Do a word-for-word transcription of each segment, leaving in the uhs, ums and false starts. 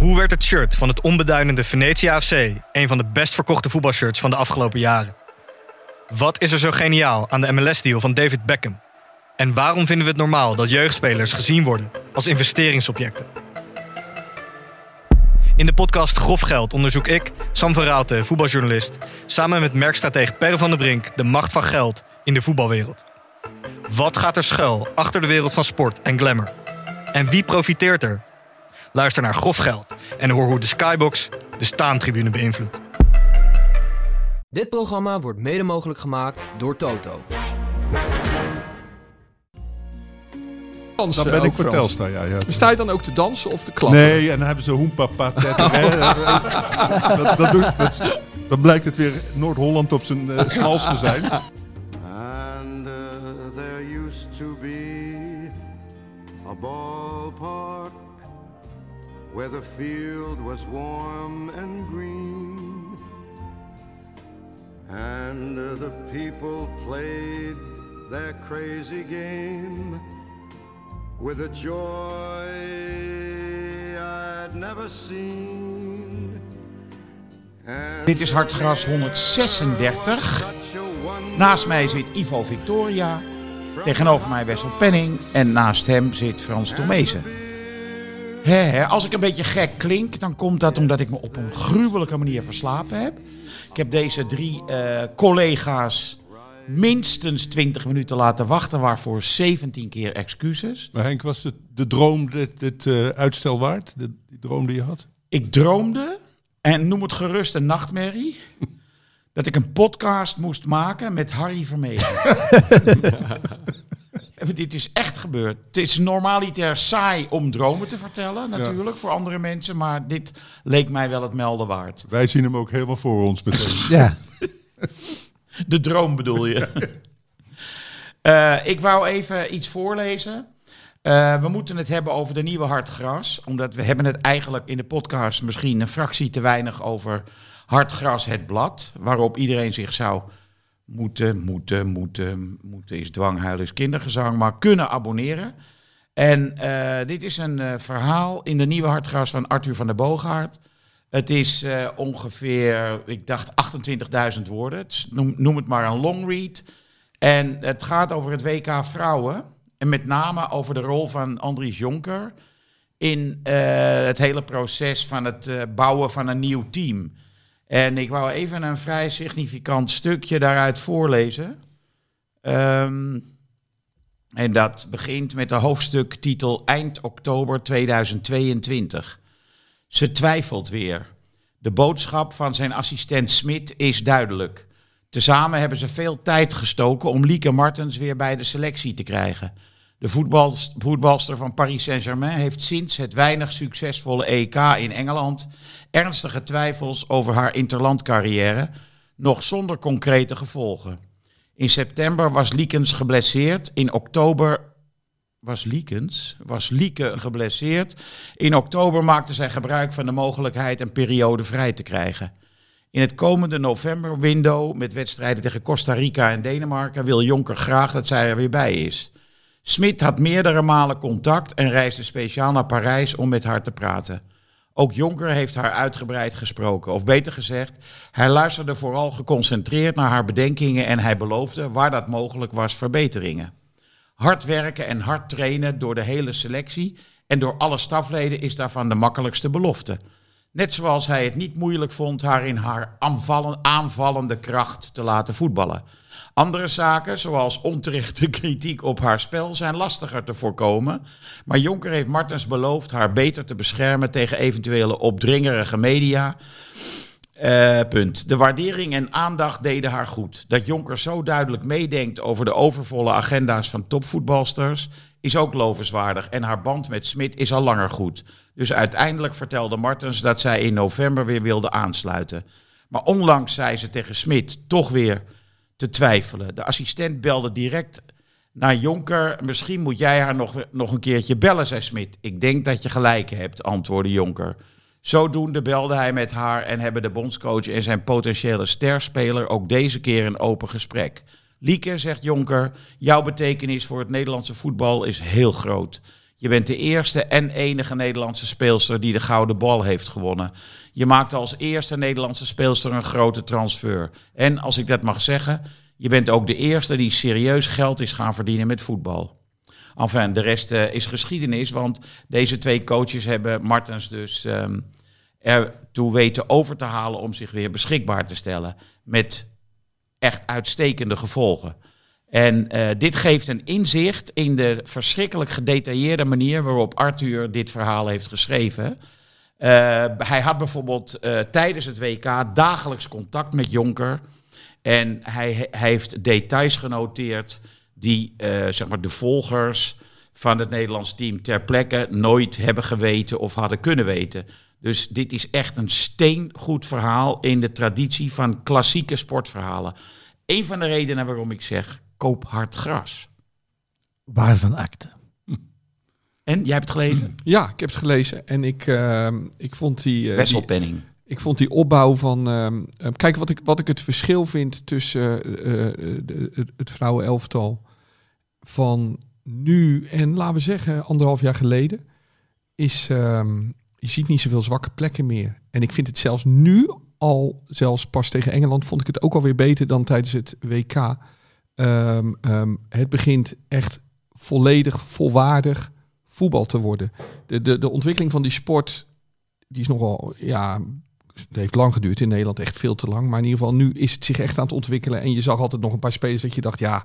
Hoe werd het shirt van het onbeduidende Venetia F C een van de best verkochte voetbalshirts van de afgelopen jaren? Wat is er zo geniaal aan de M L S-deal van David Beckham? En waarom vinden we het normaal dat jeugdspelers gezien worden als investeringsobjecten? In de podcast Grof Geld onderzoek ik, Sam van Raalte, voetbaljournalist, samen met merkstratege Per van der Brink de macht van geld in de voetbalwereld. Wat gaat er schuil achter de wereld van sport en glamour? En wie profiteert er? Luister naar Grof Geld en hoor hoe de Skybox de staantribune beïnvloedt. Dit programma wordt mede mogelijk gemaakt door Toto. Dansen, dan ben ik ook voor Frans. Telstar, ja. ja. Sta je dan ook te dansen of te klappen? Nee, en dan hebben ze hoempapa tetter. dat, dat, doe, dat, dan blijkt het weer Noord-Holland op zijn uh, smals te zijn. And uh, there used to be a ballpark where the field was warm and green, and uh, the people played their crazy game with a joy I'd never seen. And Dit is Hartgras honderdzesendertig. Naast mij zit Ivo Victoria. Tegenover mij Wessel Penning. En naast hem zit Frans Tomezen. He, he, als ik een beetje gek klink, dan komt dat omdat ik me op een gruwelijke manier verslapen heb. Ik heb deze drie uh, collega's minstens twintig minuten laten wachten, waarvoor zeventien keer excuses. Maar Henk, was het de droom dit, dit uh, uitstel waard? De, die droom die je had? Ik droomde, en noem het gerust een nachtmerrie, dat ik een podcast moest maken met Harry Vermegen. Dit is echt gebeurd. Het is normaliter saai om dromen te vertellen, natuurlijk, ja. Voor andere mensen. Maar dit leek mij wel het melden waard. Wij zien hem ook helemaal voor ons meteen. Ja. De droom bedoel je. uh, ik wou even iets voorlezen. Uh, we moeten het hebben over de nieuwe Hartgras. Omdat we hebben het eigenlijk in de podcast misschien een fractie te weinig over Hartgras het blad. Waarop iedereen zich zou moeten, moeten, moeten, moeten is dwanghuilen is kindergezang, maar kunnen abonneren. En uh, dit is een uh, verhaal in de nieuwe Hartgras van Arthur van der Boogaard. Het is uh, ongeveer, ik dacht, achtentwintigduizend woorden. Het, noem, noem het maar een long read. En het gaat over het W K Vrouwen. En met name over de rol van Andries Jonker in uh, het hele proces van het uh, bouwen van een nieuw team. En ik wou even een vrij significant stukje daaruit voorlezen. Um, en dat begint met de hoofdstuktitel Eind oktober tweeduizend tweeëntwintig. Ze twijfelt weer. De boodschap van zijn assistent Smit is duidelijk. Tezamen hebben ze veel tijd gestoken om Lieke Martens weer bij de selectie te krijgen. De voetbal, voetbalster van Paris Saint-Germain heeft sinds het weinig succesvolle E K in Engeland ernstige twijfels over haar interlandcarrière, nog zonder concrete gevolgen. In september was Liekens geblesseerd, in oktober was Liekens, was Lieke geblesseerd. In oktober maakte zij gebruik van de mogelijkheid een periode vrij te krijgen. In het komende november-window met wedstrijden tegen Costa Rica en Denemarken wil Jonker graag dat zij er weer bij is. Smit had meerdere malen contact en reisde speciaal naar Parijs om met haar te praten. Ook Jonker heeft haar uitgebreid gesproken. Of beter gezegd, hij luisterde vooral geconcentreerd naar haar bedenkingen en hij beloofde, waar dat mogelijk was, verbeteringen. Hard werken en hard trainen door de hele selectie en door alle stafleden is daarvan de makkelijkste belofte. Net zoals hij het niet moeilijk vond haar in haar aanvallen, aanvallende kracht te laten voetballen. Andere zaken, zoals onterechte kritiek op haar spel, zijn lastiger te voorkomen. Maar Jonker heeft Martens beloofd haar beter te beschermen tegen eventuele opdringerige media. Uh, punt. De waardering en aandacht deden haar goed. Dat Jonker zo duidelijk meedenkt over de overvolle agenda's van topvoetbalsters is ook lovenswaardig. En haar band met Smit is al langer goed. Dus uiteindelijk vertelde Martens dat zij in november weer wilde aansluiten. Maar onlangs zei ze tegen Smit toch weer te twijfelen. De assistent belde direct naar Jonker. Misschien moet jij haar nog, nog een keertje bellen, zei Smit. Ik denk dat je gelijk hebt, antwoordde Jonker. Zodoende belde hij met haar en hebben de bondscoach en zijn potentiële sterspeler ook deze keer een open gesprek. Lieke, zegt Jonker, jouw betekenis voor het Nederlandse voetbal is heel groot. Je bent de eerste en enige Nederlandse speelster die de gouden bal heeft gewonnen. Je maakte als eerste Nederlandse speelster een grote transfer. En als ik dat mag zeggen, je bent ook de eerste die serieus geld is gaan verdienen met voetbal. Enfin, de rest uh, is geschiedenis, want deze twee coaches hebben Martens dus um, ertoe weten over te halen om zich weer beschikbaar te stellen. Met echt uitstekende gevolgen. En uh, dit geeft een inzicht in de verschrikkelijk gedetailleerde manier waarop Arthur dit verhaal heeft geschreven. Uh, hij had bijvoorbeeld uh, tijdens het W K dagelijks contact met Jonker. En hij, hij heeft details genoteerd die uh, zeg maar de volgers van het Nederlands team ter plekke nooit hebben geweten of hadden kunnen weten. Dus dit is echt een steengoed verhaal in de traditie van klassieke sportverhalen. Een van de redenen waarom ik zeg, koop hard gras. Waarvan akte? En, jij hebt het gelezen? Ja, ik heb het gelezen. En ik, uh, ik vond die... Uh, Wesselpenning. Die, ik vond die opbouw van... Uh, uh, kijk, wat ik, wat ik het verschil vind tussen uh, uh, de, het vrouwenelftal van nu en, laten we zeggen, anderhalf jaar geleden, is... Uh, je ziet niet zoveel zwakke plekken meer. En ik vind het zelfs nu al, zelfs pas tegen Engeland, vond ik het ook alweer beter dan tijdens het W K. Um, um, het begint echt volledig, volwaardig voetbal te worden. De, de, de ontwikkeling van die sport, die is nogal, ja, het heeft lang geduurd in Nederland, echt veel te lang. Maar in ieder geval, nu is het zich echt aan het ontwikkelen. En je zag altijd nog een paar spelers dat je dacht, ja,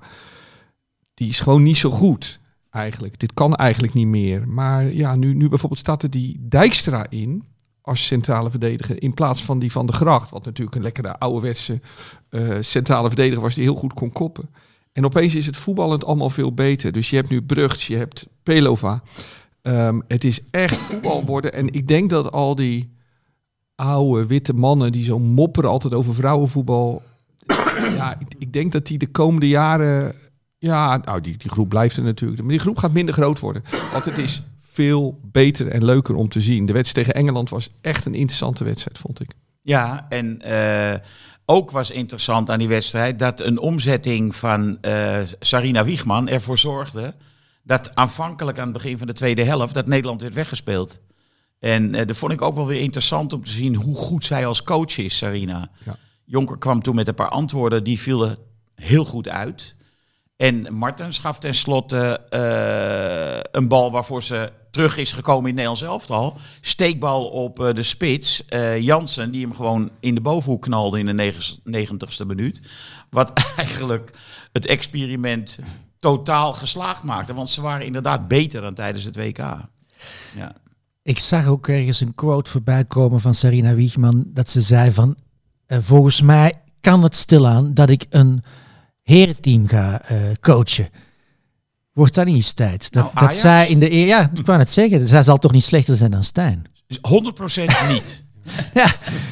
die is gewoon niet zo goed eigenlijk. Dit kan eigenlijk niet meer. Maar ja, nu, nu bijvoorbeeld staat er die Dijkstra in als centrale verdediger in plaats van die Van de Gracht, wat natuurlijk een lekkere ouderwetse uh, centrale verdediger was die heel goed kon koppen. En opeens is het voetballend allemaal veel beter. Dus je hebt nu Brugts, je hebt Pelova. Um, het is echt voetbal worden. En ik denk dat al die oude witte mannen die zo mopperen altijd over vrouwenvoetbal, ja, ik, ik denk dat die de komende jaren, ja, nou die, die groep blijft er natuurlijk, maar die groep gaat minder groot worden. Want het is veel beter en leuker om te zien. De wedstrijd tegen Engeland was echt een interessante wedstrijd, vond ik. Ja, en uh, ook was interessant aan die wedstrijd dat een omzetting van uh, Sarina Wiegman ervoor zorgde dat aanvankelijk aan het begin van de tweede helft dat Nederland werd weggespeeld. En uh, dat vond ik ook wel weer interessant om te zien hoe goed zij als coach is, Sarina. Ja. Jonker kwam toen met een paar antwoorden, die vielen heel goed uit. En Martens gaf tenslotte uh, een bal waarvoor ze terug is gekomen in het Nederlands elftal. Steekbal op uh, de spits. Uh, Jansen, die hem gewoon in de bovenhoek knalde in de negentigste minuut. Wat eigenlijk het experiment totaal geslaagd maakte. Want ze waren inderdaad beter dan tijdens het W K. Ja. Ik zag ook ergens een quote voorbij komen van Sarina Wiegman. Dat ze zei van, uh, volgens mij kan het stilaan dat ik een herenteam ga uh, coachen. Wordt dat niet eens tijd? Dat, nou, dat zij in de eer, ja, ik wou het zeggen. Zij zal toch niet slechter zijn dan Stijn? honderd procent niet. Ja,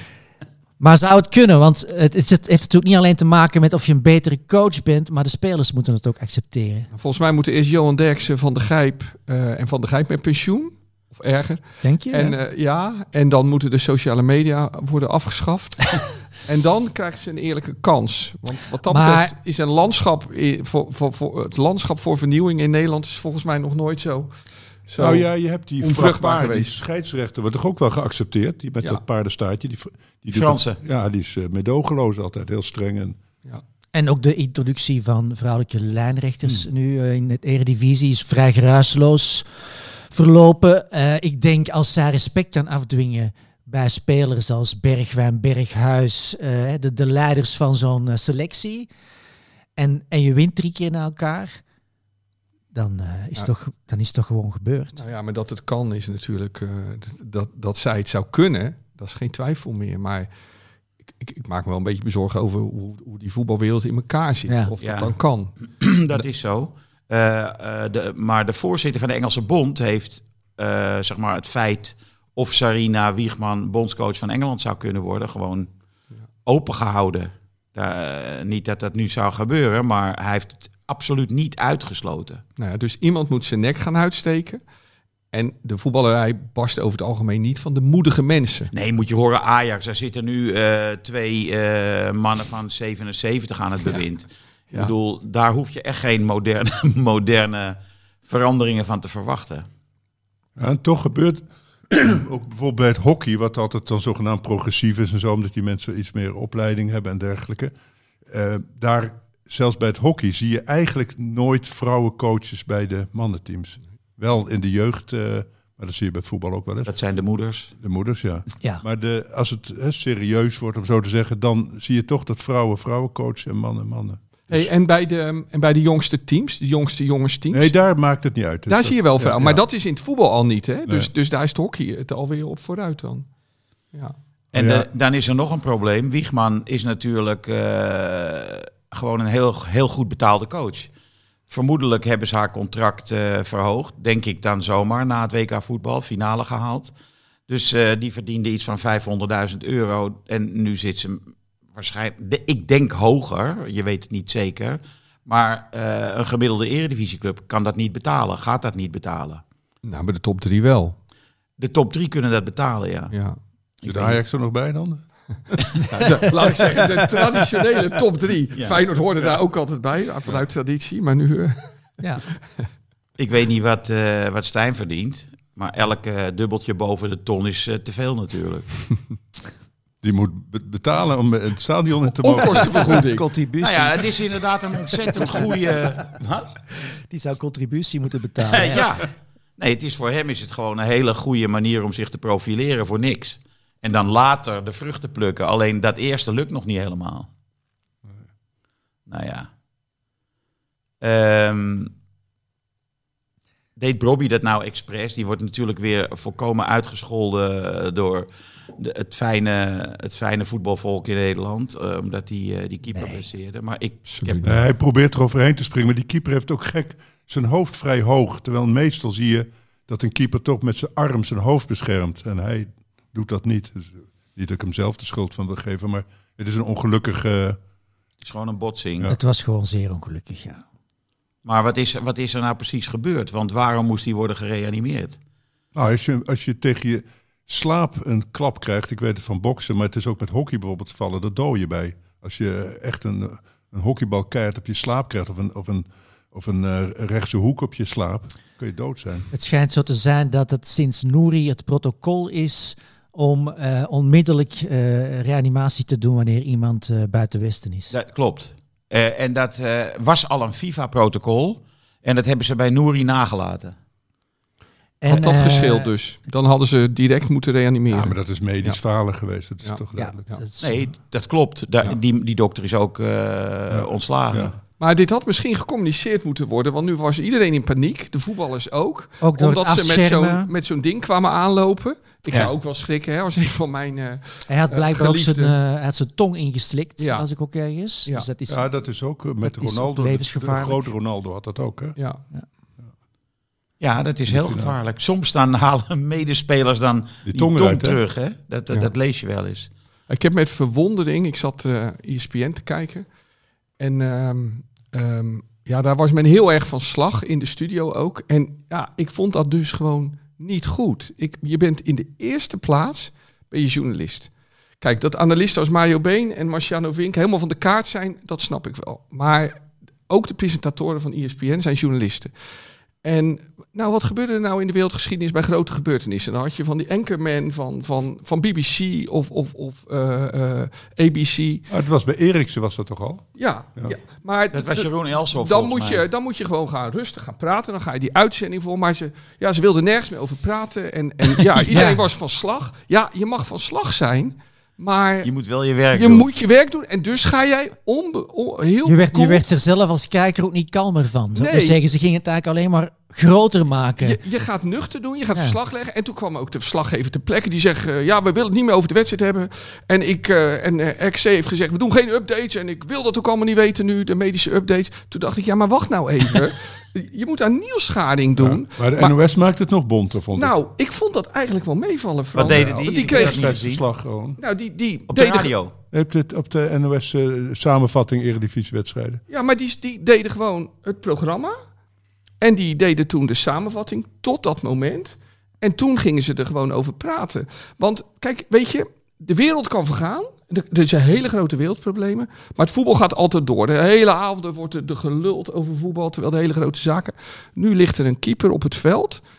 maar zou het kunnen? Want het, het heeft natuurlijk niet alleen te maken met of je een betere coach bent, maar de spelers moeten het ook accepteren. Volgens mij moeten eerst Johan Derksen, Van de Gijp uh, en Van de Gijp met pensioen. Of erger. Denk je? En, uh, ja, en dan moeten de sociale media worden afgeschaft. En dan krijgt ze een eerlijke kans. Want wat dat maar, betreft is een landschap voor, voor, voor het landschap voor vernieuwing in Nederland is volgens mij nog nooit zo. zo nou ja, je hebt die onvruchtbaar vrachtpaar, geweest. Die scheidsrechter wordt toch ook wel geaccepteerd? Die met ja. dat paardenstaartje. Die, die Franse. Het, ja, die is uh, meedogenloos altijd, heel streng. En, ja. en ook de introductie van vrouwelijke lijnrechters hmm. nu uh, in het Eredivisie is vrij geruisloos verlopen. Uh, ik denk als zij respect kan afdwingen bij spelers als Bergwijn, Berghuis, uh, de, de leiders van zo'n uh, selectie, en, en je wint drie keer naar elkaar, dan, uh, is, ja. toch, dan is het toch gewoon gebeurd. Nou ja, maar dat het kan is natuurlijk, uh, dat, dat zij het zou kunnen, dat is geen twijfel meer. Maar ik, ik, ik maak me wel een beetje bezorgd over hoe, hoe die voetbalwereld in elkaar zit. Ja. Of dat ja. dan kan. Dat is zo. Uh, uh, de, maar de voorzitter van de Engelse Bond heeft uh, zeg maar het feit of Sarina Wiegman bondscoach van Engeland zou kunnen worden, gewoon ja. opengehouden. Uh, niet dat dat nu zou gebeuren, maar hij heeft het absoluut niet uitgesloten. Nou ja, dus iemand moet zijn nek gaan uitsteken. En de voetballerij barst over het algemeen niet van de moedige mensen. Nee, moet je horen, Ajax. Er zitten nu uh, twee uh, mannen van zevenenzeventig aan het bewind. Ja. Ja. Ik bedoel, daar hoef je echt geen moderne, moderne veranderingen van te verwachten. Ja, en toch gebeurt ook bijvoorbeeld bij het hockey, wat altijd dan zogenaamd progressief is en zo, omdat die mensen iets meer opleiding hebben en dergelijke. Uh, daar, zelfs bij het hockey, zie je eigenlijk nooit vrouwencoaches bij de mannenteams. Wel in de jeugd, uh, maar dat zie je bij voetbal ook wel eens. Dat zijn de moeders. De moeders, ja. Ja. Maar de, als het hè, serieus wordt, om zo te zeggen, dan zie je toch dat vrouwen vrouwen coachen en mannen mannen. Dus Hey, en, bij de, en bij de jongste teams, de jongste jongensteams, nee, daar maakt het niet uit. Dus daar dat, zie je wel vrouwen. ja, Maar ja. dat is in het voetbal al niet, hè? Dus, Nee. dus daar is het hockey het alweer op vooruit dan. Ja. En Ja. de, dan is er nog een probleem. Wiegman is natuurlijk uh, gewoon een heel, heel goed betaalde coach. Vermoedelijk hebben ze haar contract uh, verhoogd. Denk ik dan zomaar na het W K voetbal, finale gehaald. Dus uh, die verdiende iets van vijfhonderdduizend euro. En nu zit ze waarschijnlijk, de, ik denk hoger, je weet het niet zeker. Maar uh, een gemiddelde eredivisieclub kan dat niet betalen, gaat dat niet betalen. Nou, bij de top drie wel. De top drie kunnen dat betalen, ja. Ja. Zit Ajax er nog bij dan? Ja, de, laat ik zeggen, de traditionele top drie. Ja. Feyenoord hoorde daar ook altijd bij, vanuit traditie. Maar nu... Uh... Ja. Ik weet niet wat, uh, wat Stijn verdient. Maar elk uh, dubbeltje boven de ton is uh, te veel natuurlijk. Die moet be- betalen om het stadion in te mogen. Onkostenvergoeding. Contributie. Nou ja, het is inderdaad een ontzettend goede... Wat? Die zou contributie moeten betalen. Uh, ja. Nee, het is voor hem is het gewoon een hele goede manier om zich te profileren voor niks. En dan later de vruchten plukken. Alleen dat eerste lukt nog niet helemaal. Nou ja. Um, deed Bobby dat nou expres? Die wordt natuurlijk weer volkomen uitgescholden door de, het, fijne, het fijne voetbalvolk in Nederland. Uh, omdat hij uh, die keeper Nee. blesseerde. Maar ik, ik Absoluut. heb... Nee, hij probeert eroverheen te springen, maar die keeper heeft ook gek zijn hoofd vrij hoog. Terwijl meestal zie je dat een keeper toch met zijn arm zijn hoofd beschermt. En hij doet dat niet. Dus niet dat ik hem zelf de schuld van wil geven, maar het is een ongelukkige... Het is gewoon een botsing. Ja. Het was gewoon zeer ongelukkig, ja. Maar wat is, wat is er nou precies gebeurd? Want waarom moest hij worden gereanimeerd? Nou, als je, als je tegen je slaap een klap krijgt, ik weet het van boksen, maar het is ook met hockey bijvoorbeeld te vallen, dat dood je bij. Als je echt een, een hockeybal keihard op je slaap krijgt, of een, of een, of een uh, rechtse hoek op je slaap, kun je dood zijn. Het schijnt zo te zijn dat het sinds Nouri het protocol is om uh, onmiddellijk uh, reanimatie te doen wanneer iemand uh, buiten Westen is. Dat klopt. Uh, en dat uh, was al een FIFA-protocol. En dat hebben ze bij Nouri nagelaten. En, Had dat uh, gescheeld dus. Dan hadden ze direct moeten reanimeren. Ja, maar dat is medisch Ja. falen geweest, dat is Ja. toch Ja, duidelijk. Ja. dat is- Nee, dat klopt. Da- Ja. die, die dokter is ook uh, ontslagen. Ja. Maar dit had misschien gecommuniceerd moeten worden, want nu was iedereen in paniek. De voetballers ook. ook door Omdat het ze met afschermen. zo'n, met zo'n ding kwamen aanlopen. Ik Ja. zou ook wel schrikken, hè, als een van mijn... Uh, Hij had blijkbaar ook zijn, geliefde. uh, hij had zijn tong ingeslikt, Ja. als ik ook ergens. Ja. Dus dat is, Ja, dat is ook uh, met Dat is Ronaldo. ook levensgevaarlijk. De grote Ronaldo had dat ook, hè? ja. Ja, dat is heel gevaarlijk. Soms dan halen medespelers dan die, tong tong, eruit, hè? terug. Hè? Dat, dat, Ja. dat lees je wel eens. Ik heb met verwondering, ik zat uh, E S P N te kijken. En um, um, ja, daar was men heel erg van slag in de studio ook. En ja, ik vond dat dus gewoon niet goed. Ik, je bent in de eerste plaats, ben je journalist. Kijk, dat analisten als Mario Been en Marciano Vink helemaal van de kaart zijn, dat snap ik wel. Maar ook de presentatoren van E S P N zijn journalisten. En nou, wat gebeurde er nou in de wereldgeschiedenis bij grote gebeurtenissen? Dan had je van die anchorman van, van, van B B C of, of, of uh, uh, A B C. Maar het was bij Eriksen was dat toch al? Ja, Ja. ja. Maar Dat was d- Jeroen Elsof dan volgens moet, mij. je, dan moet je gewoon gaan rustig gaan praten. Dan ga je die uitzending voor. Maar ze, ja, ze wilden nergens meer over praten. En, en ja, iedereen Ja. was van slag. Ja, je mag van slag zijn. Maar Je moet wel je werk je doen. moet je werk doen. En dus ga jij onbe, on, heel je, werd, cool- je werd er zelf als kijker ook niet kalmer van. Zou ik Nee. maar zeggen, ze gingen het eigenlijk alleen maar groter maken. Je, je gaat nuchter doen, je gaat Ja. verslag leggen. En toen kwam ook de verslaggever ter plekke die zegt... Uh, ja, we willen het niet meer over de wedstrijd hebben. En, ik, uh, en uh, R K C heeft gezegd, we doen geen updates. En ik wil dat ook allemaal niet weten nu, de medische updates. Toen dacht ik, ja, maar wacht nou even. Je moet aan nieuwsgaarding doen. Ja, maar de Maar- N O S maakt het nog bonter, vond ik. Nou, ik vond dat eigenlijk wel meevallen, Frans. Wat deden die? Want die Ik kreeg... heb dat niet gezien. Wedstrijdverslag gewoon. Nou, die, die Op de deden... radio. Je hebt het op de N O S uh, samenvatting eredivisiewedstrijden. Ja, maar die, die deden gewoon het programma. En die deden toen de samenvatting tot dat moment. En toen gingen ze er gewoon over praten. Want kijk, weet je, de wereld kan vergaan. Er er zijn hele grote wereldproblemen. Maar het voetbal gaat altijd door. De hele avond wordt er de geluld over voetbal, terwijl de hele grote zaken... Nu ligt er een keeper op het veld.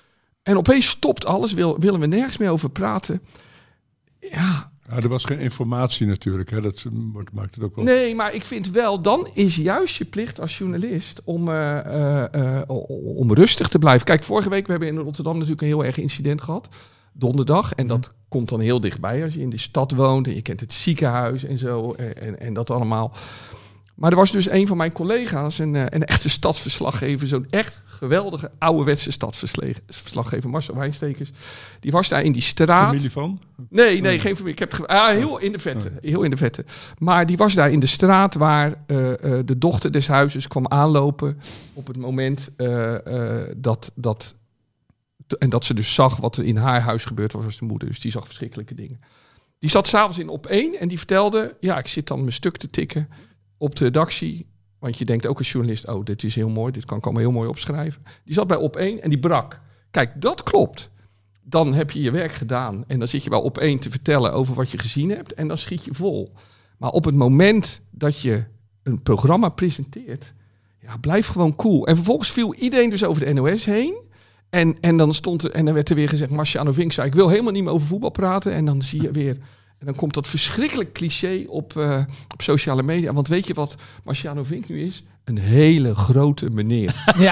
En opeens stopt alles, wil, willen we nergens meer over praten. Ja. Ja, er was geen informatie natuurlijk. Hè. Dat wordt- maakt het ook wel... Nee, maar ik vind wel, dan is juist je plicht als journalist om, uh, uh, uh, om rustig te blijven. Kijk, vorige week, we hebben in Rotterdam natuurlijk een heel erg incident gehad. Donderdag. En dat komt dan heel dichtbij als je in de stad woont. En je kent het ziekenhuis en zo. En, en, en dat allemaal. Maar er was dus een van mijn collega's, een, uh, een echte stadsverslaggever. Zo'n echt geweldige ouderwetse stadsverslaggever, Marcel Wijnstekers. Die was daar in die straat. Familie van? Nee, nee, geen familie. Ik heb het ge- ah, heel in de vette, heel in de vette. Maar die was daar in de straat waar uh, uh, de dochter des huizes kwam aanlopen op het moment uh, uh, dat dat en dat ze dus zag wat er in haar huis gebeurd was als de moeder. Dus die zag verschrikkelijke dingen. Die zat s'avonds in op één en die vertelde, ja, ik zit dan mijn stuk te tikken op de redactie. Want je denkt ook als journalist, oh, dit is heel mooi, dit kan ik allemaal heel mooi opschrijven. Die zat bij op één en die brak. Kijk, dat klopt. Dan heb je je werk gedaan en dan zit je bij op één te vertellen over wat je gezien hebt en dan schiet je vol. Maar op het moment dat je een programma presenteert, ja, blijf gewoon cool. En vervolgens viel iedereen dus over de N O S heen. En, en dan stond er, en dan werd er weer gezegd, Marciano Vink zei, ik wil helemaal niet meer over voetbal praten. En dan zie je weer, en dan komt dat verschrikkelijk cliché op, uh, op sociale media. Want weet je wat Marciano Vink nu is? Een hele grote meneer. Ja.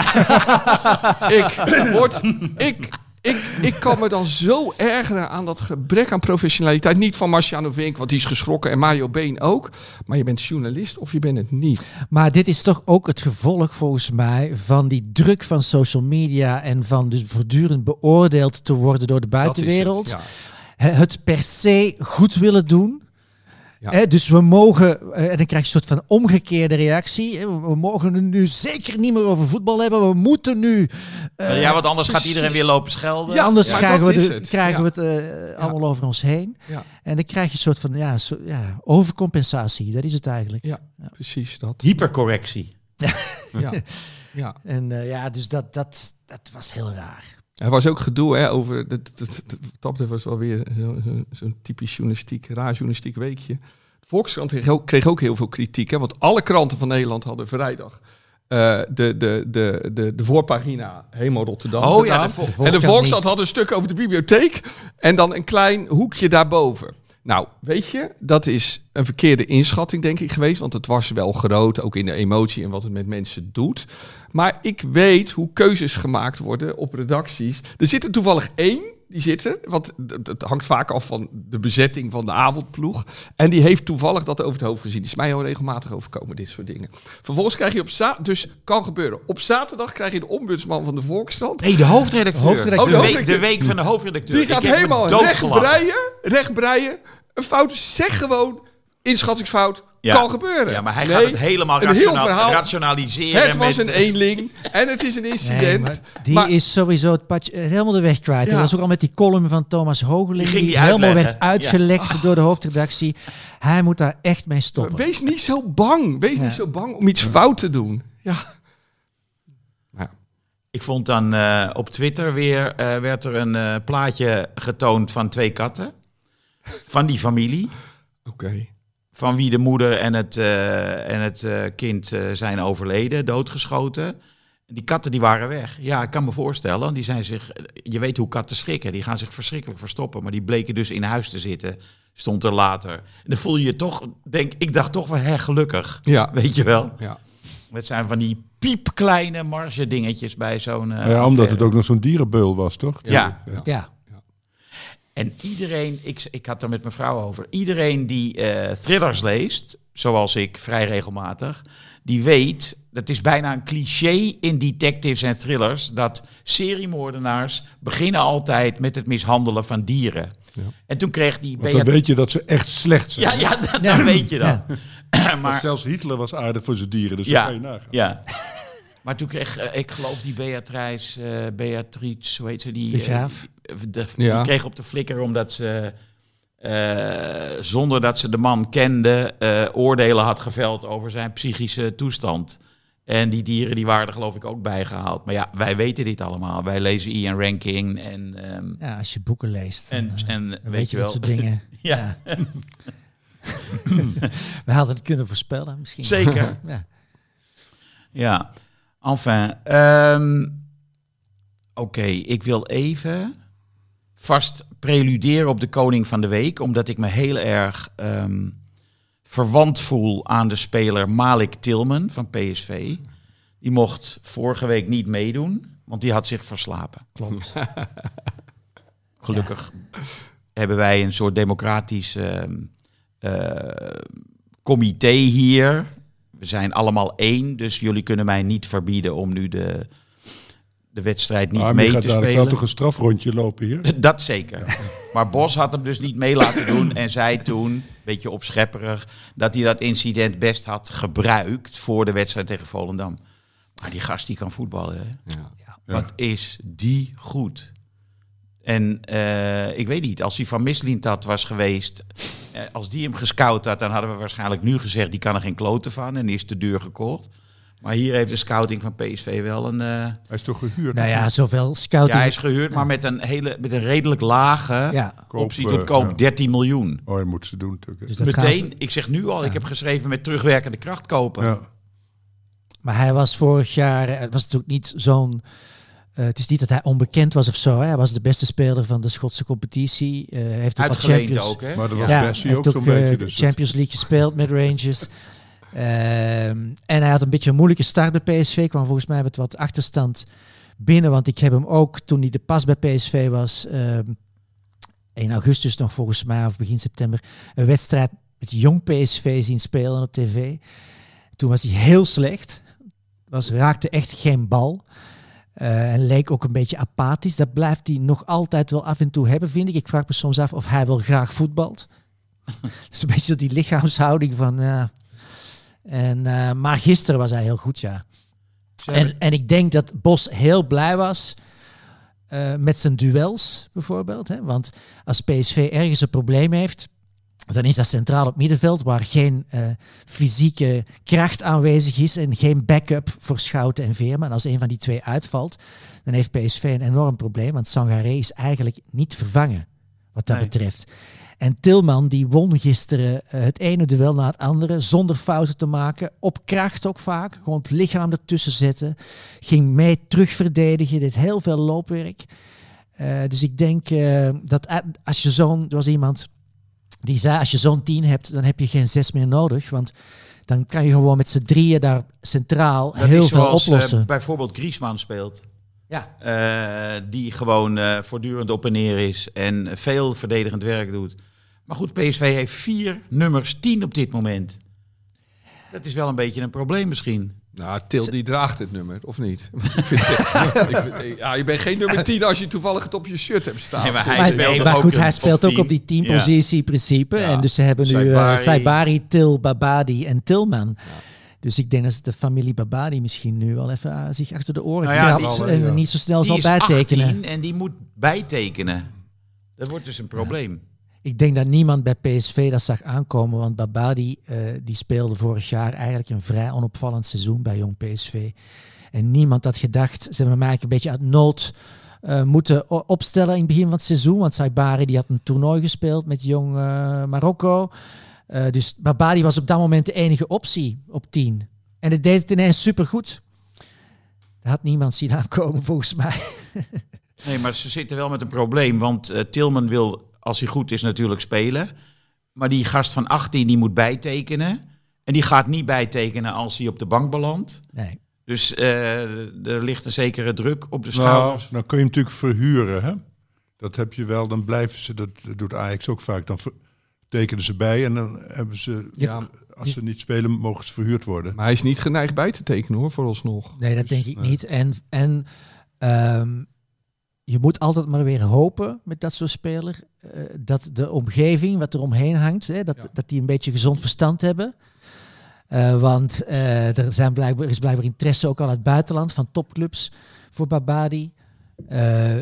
ik, word, ik, ik, ik kan me dan zo ergeren aan dat gebrek aan professionaliteit. Niet van Marciano Vink, want die is geschrokken. En Mario Been ook. Maar je bent journalist of je bent het niet. Maar dit is toch ook het gevolg volgens mij van die druk van social media en van dus voortdurend beoordeeld te worden door de buitenwereld. Dat is het, ja. het per se goed willen doen. Ja. Hè, dus we mogen, en dan krijg je een soort van omgekeerde reactie. We mogen het nu zeker niet meer over voetbal hebben. We moeten nu... Uh, ja, want anders precies. gaat iedereen weer lopen schelden. Ja, anders ja, krijgen, dat we, is de, het. krijgen Ja. we het uh, allemaal Ja. over ons heen. Ja. En dan krijg je een soort van ja, zo, ja, overcompensatie. Dat is het eigenlijk. Ja, precies dat. Hypercorrectie. Ja. Ja. En uh, ja, dus dat, dat, dat was heel raar. Er was ook gedoe hè, over... Dat, dat, dat, dat was wel weer zo, zo, zo'n typisch journalistiek, raar journalistiek weekje. De Volkskrant kreeg ook, kreeg ook heel veel kritiek. Hè, want alle kranten van Nederland hadden vrijdag uh, de, de, de, de, de voorpagina Hemo Rotterdam Oh gedaan. ja, de, vo- De En de Volkskrant Volkskrant niet. had een stuk over de bibliotheek. En dan een klein hoekje daarboven. Nou, weet je, dat is een verkeerde inschatting, denk ik, geweest. Want het was wel groot, ook in de emotie en wat het met mensen doet. Maar ik weet hoe keuzes gemaakt worden op redacties. Er zit er toevallig één, die zit er. Want het, het hangt vaak af van de bezetting van de avondploeg. En die heeft toevallig dat over het hoofd gezien. Die is mij heel regelmatig overkomen, dit soort dingen. Vervolgens krijg je op zaterdag, dus kan gebeuren. Op zaterdag krijg je de ombudsman van de Volkskrant. Nee, de hoofdredacteur. Hoofdredacteur. Oh, de, Oh, de week, de hoofdredacteur. week van de hoofdredacteur. Die gaat Ik heb me helemaal doodgelachen. rechtbreien, rechtbreien. Een fout, zeg gewoon, inschattingsfout, Ja. kan gebeuren. Ja, maar hij Nee, gaat het helemaal een heel rationa- verhaal. rationaliseren. Het was met- een eenling en het is een Nee, incident. maar die Maar- is sowieso het padje, eh, helemaal de weg kwijt. Ja. Dat was ook al met die column van Thomas Hogeling. Die ging Die, die helemaal uitleggen. werd uitgelegd door de hoofdredactie. Hij moet daar echt mee stoppen. Wees niet zo bang. Wees Ja. niet zo bang om iets fout te doen. Ja. Ik vond dan uh, op Twitter weer, uh, werd er een uh, plaatje getoond van twee katten. Van die familie. Oké. Okay. Van wie de moeder en het, uh, en het uh, kind uh, zijn overleden, doodgeschoten. Die katten die waren weg. Ja, ik kan me voorstellen. Die zijn zich, je weet hoe katten schrikken. Die gaan zich verschrikkelijk verstoppen. Maar die bleken dus in huis te zitten. Stond er later. En dan voel je je toch, denk ik, dacht toch wel, hè, gelukkig. Ja. Weet je wel? Ja. Het zijn van die piepkleine marge dingetjes bij zo'n... Uh, ja, omdat het ook nog zo'n dierenbeul was, toch? Ja. Ja. Ja. En iedereen, ik, ik had er met mijn vrouw over, iedereen die uh, thrillers leest, zoals ik vrij regelmatig, die weet, dat is bijna een cliché in detectives en thrillers, dat seriemoordenaars beginnen altijd met het mishandelen van dieren. Ja. En toen kreeg die... Want Beat- dan weet je dat ze echt slecht zijn. Ja, ja, dan, Ja. dan weet je dat. Ja. maar, Zelfs Hitler was aardig voor zijn dieren, dus Ja. dat kan je nagaan. ja. Maar toen kreeg, uh, ik geloof die Beatrice, uh, Beatrice, hoe heet ze? Die, De Graaf. Uh, de, Ja. Die kreeg op de flikker omdat ze, uh, zonder dat ze de man kende, uh, oordelen had geveld over zijn psychische toestand. En die dieren die waren er geloof ik ook bijgehaald. Maar ja, wij weten dit allemaal. Wij lezen Ian Rankin en... Um, Ja, als je boeken leest, en, dan, uh, en dan weet, weet je je dat wel... soort dingen. ja. Ja. We hadden het kunnen voorspellen misschien. Zeker. Ja. Ja, enfin. Um, Oké, ik wil even vast preluderen op de koning van de week, omdat ik me heel erg um, verwant voel aan de speler Malik Tillman van P S V. Die mocht vorige week niet meedoen, want die had zich verslapen. Klopt. Gelukkig ja. hebben wij een soort democratisch uh, uh, comité hier. We zijn allemaal één, dus jullie kunnen mij niet verbieden om nu de, de wedstrijd niet maar mee gaat te dadelijk spelen. wel toch een strafrondje lopen hier? Dat zeker. Ja. Maar Bos had hem dus niet mee laten doen en zei toen, een beetje opschepperig, dat hij dat incident best had gebruikt voor de wedstrijd tegen Volendam. Maar die gast die kan voetballen. Hè? Ja. Ja. Wat is die goed? En uh, ik weet niet, als hij van Mislintat was geweest, uh, als die hem gescout had, dan hadden we waarschijnlijk nu gezegd, die kan er geen kloten van en die is te duur gekocht. Maar hier heeft de scouting van P S V wel een... Uh, hij is toch gehuurd? Nou ja, zoveel scouting... Ja, hij is gehuurd, maar met een, hele, met een redelijk lage ja. optie Koop, tot koop, ja. dertien miljoen. Oh, je moet ze doen natuurlijk. Dus dat gaan Meteen, ze- ik zeg nu al, Ja. ik heb geschreven met terugwerkende kracht kopen. Ja. Maar hij was vorig jaar... Het was natuurlijk niet zo'n... Uh, het is niet dat hij onbekend was of zo. Hè. Hij was de beste speler van de Schotse competitie. Uh, heeft ook wat Uitgeleend Champions... ook, hè? Maar dat was Ja, Bessie hij ook heeft zo'n ook uh, beetje. de Dus Champions League gespeeld met Rangers. Um, en hij had een beetje een moeilijke start bij P S V. Kwam volgens mij met wat achterstand binnen. Want ik heb hem ook, toen hij de pas bij P S V was... Um, in augustus nog volgens mij, of begin september... een wedstrijd met jong P S V zien spelen op tv. Toen was hij heel slecht. Was, raakte echt geen bal. Uh, en leek ook een beetje apathisch. Dat blijft hij nog altijd wel af en toe hebben, vind ik. Ik vraag me soms af of hij wel graag voetbalt. Dat is een beetje zo die lichaamshouding van... Uh, en, uh, maar gisteren was hij heel goed, ja. En, en ik denk dat Bos heel blij was uh, met zijn duels, bijvoorbeeld. Hè? Want als P S V ergens een probleem heeft... dan is dat centraal op middenveld, waar geen uh, fysieke kracht aanwezig is en geen backup voor Schouten en Veerman. En als een van die twee uitvalt, dan heeft P S V een enorm probleem, want Sangaré is eigenlijk niet vervangen, wat dat Nee. betreft. En Tillman, die won gisteren uh, het ene duel na het andere, zonder fouten te maken, op kracht ook vaak, gewoon het lichaam ertussen zetten, ging mee terugverdedigen, deed heel veel loopwerk. Uh, dus ik denk uh, dat uh, als je zo'n, er was iemand... Die zei, als je zo'n tien hebt, dan heb je geen zes meer nodig. Want dan kan je gewoon met z'n drieën daar centraal Dat heel is veel zoals, oplossen. Uh, bijvoorbeeld Griezmann speelt. Ja. Uh, die gewoon uh, voortdurend op en neer is en veel verdedigend werk doet. Maar goed, P S V heeft vier nummers tien op dit moment. Dat is wel een beetje een probleem misschien. Nou, Til die draagt het nummer, of niet? ik vind, ik vind, ja, je bent geen nummer tien als je toevallig het op je shirt hebt staan. Nee, maar hij Maar, speelt nee, toch maar ook goed, een hij speelt top ook op die tien. teampositie principe. Ja. En dus ze hebben nu uh, Saibari. Saibari, Til, Babadi en Tilman. Ja. Dus ik denk dat de familie Babadi misschien nu wel even uh, zich achter de oren Nou ja, krabt die- en ja. niet zo snel Die zal is bijtekenen. achttien en die moet bijtekenen. Dat wordt dus een probleem. Ik denk dat niemand bij P S V dat zag aankomen, want Babadi uh, die speelde vorig jaar eigenlijk een vrij onopvallend seizoen bij jong P S V. En niemand had gedacht, ze hebben hem eigenlijk een beetje uit nood uh, moeten opstellen in het begin van het seizoen, want Saibari die had een toernooi gespeeld met jong uh, Marokko. Uh, dus Babadi was op dat moment de enige optie op tien. En het deed het ineens supergoed. Dat had niemand zien aankomen volgens mij. Nee, maar ze zitten wel met een probleem, want uh, Tillman wil, als hij goed is, natuurlijk spelen. Maar die gast van achttien, die moet bijtekenen. En die gaat niet bijtekenen als hij op de bank belandt. Nee. Dus uh, er ligt een zekere druk op de nou, schouders. dan kun je hem natuurlijk verhuren. Hè? Dat heb je wel, dan blijven ze, dat doet Ajax ook vaak. Dan ver- tekenen ze bij en dan hebben ze, Ja, als ze niet spelen, mogen ze verhuurd worden. maar hij is niet geneigd bij te tekenen hoor, vooralsnog. Nee, dat denk ik nee. niet. En, en um, je moet altijd maar weer hopen met dat soort speler, uh, dat de omgeving, wat er omheen hangt, hè, dat, Ja. dat die een beetje gezond verstand hebben. Uh, want uh, er, zijn blijkbaar, er is blijkbaar interesse ook al uit het buitenland van topclubs voor Babadi. Uh,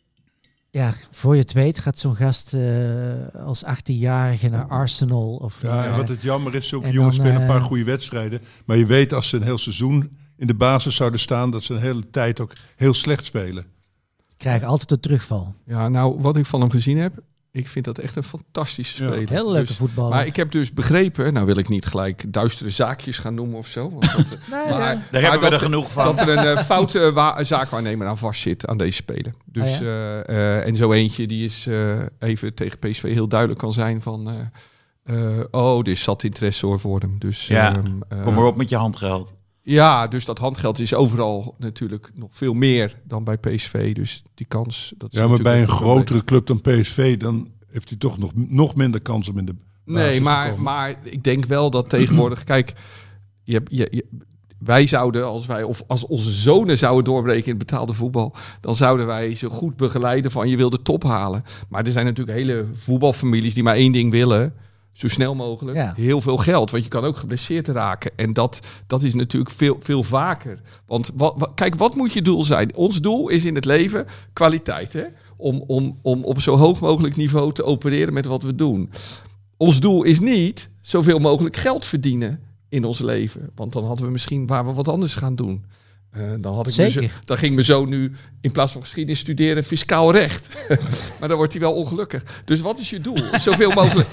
ja, voor je het weet gaat zo'n gast uh, als achttienjarige naar Arsenal. Of, Ja, en uh, wat het jammer is, zulke en jongens dan, spelen een paar uh, goede wedstrijden. Maar je weet als ze een heel seizoen in de basis zouden staan, dat ze een hele tijd ook heel slecht spelen. krijgen altijd een terugval. Ja, nou, wat ik van hem gezien heb, Ik vind dat echt een fantastische Ja. speler. Heel leuke Dus- voetballer. Maar ik heb dus begrepen, nou wil ik niet gelijk duistere zaakjes gaan noemen of zo. Want dat, Nee, maar, ja. Daar maar hebben we dat, er genoeg van. dat er een uh, foute wa- zaakwaarnemer aan vastzit aan deze speler. Dus, Ah, ja? uh, uh, en zo eentje die is uh, even tegen P S V heel duidelijk kan zijn van... Uh, uh, oh, er is zat interesse hoor voor hem. Dus, Ja, um, uh, Kom maar op met je handgeld. Ja, dus dat handgeld is overal natuurlijk nog veel meer dan bij P S V. Dus die kans... Dat is Ja, maar bij een natuurlijk wel grotere club dan P S V, dan heeft hij toch nog, nog minder kans om in de basis Nee, te maar, komen. maar ik denk wel dat tegenwoordig... Kijk, je, hebt- je, je, wij zouden, als wij of als onze zonen zouden doorbreken in het betaalde voetbal... dan zouden wij ze goed begeleiden van je wil de top halen. Maar er zijn natuurlijk hele voetbalfamilies die maar één ding willen... Zo snel mogelijk. Ja. Heel veel geld. Want je kan ook geblesseerd raken. En dat, dat is natuurlijk veel, veel vaker. Want wat, wat- kijk, wat moet je doel zijn? Ons doel is in het leven kwaliteit. Hè? Om, om, om op zo hoog mogelijk niveau te opereren met wat we doen. Ons doel is niet zoveel mogelijk geld verdienen in ons leven. Want dan hadden we misschien waar we wat anders gaan doen. Eh, dan, had ik mijn Zeker. zo- dan ging mijn zoon nu in plaats van geschiedenis studeren fiscaal recht. Maar dan wordt hij wel ongelukkig. Dus wat is je doel? Zoveel mogelijk,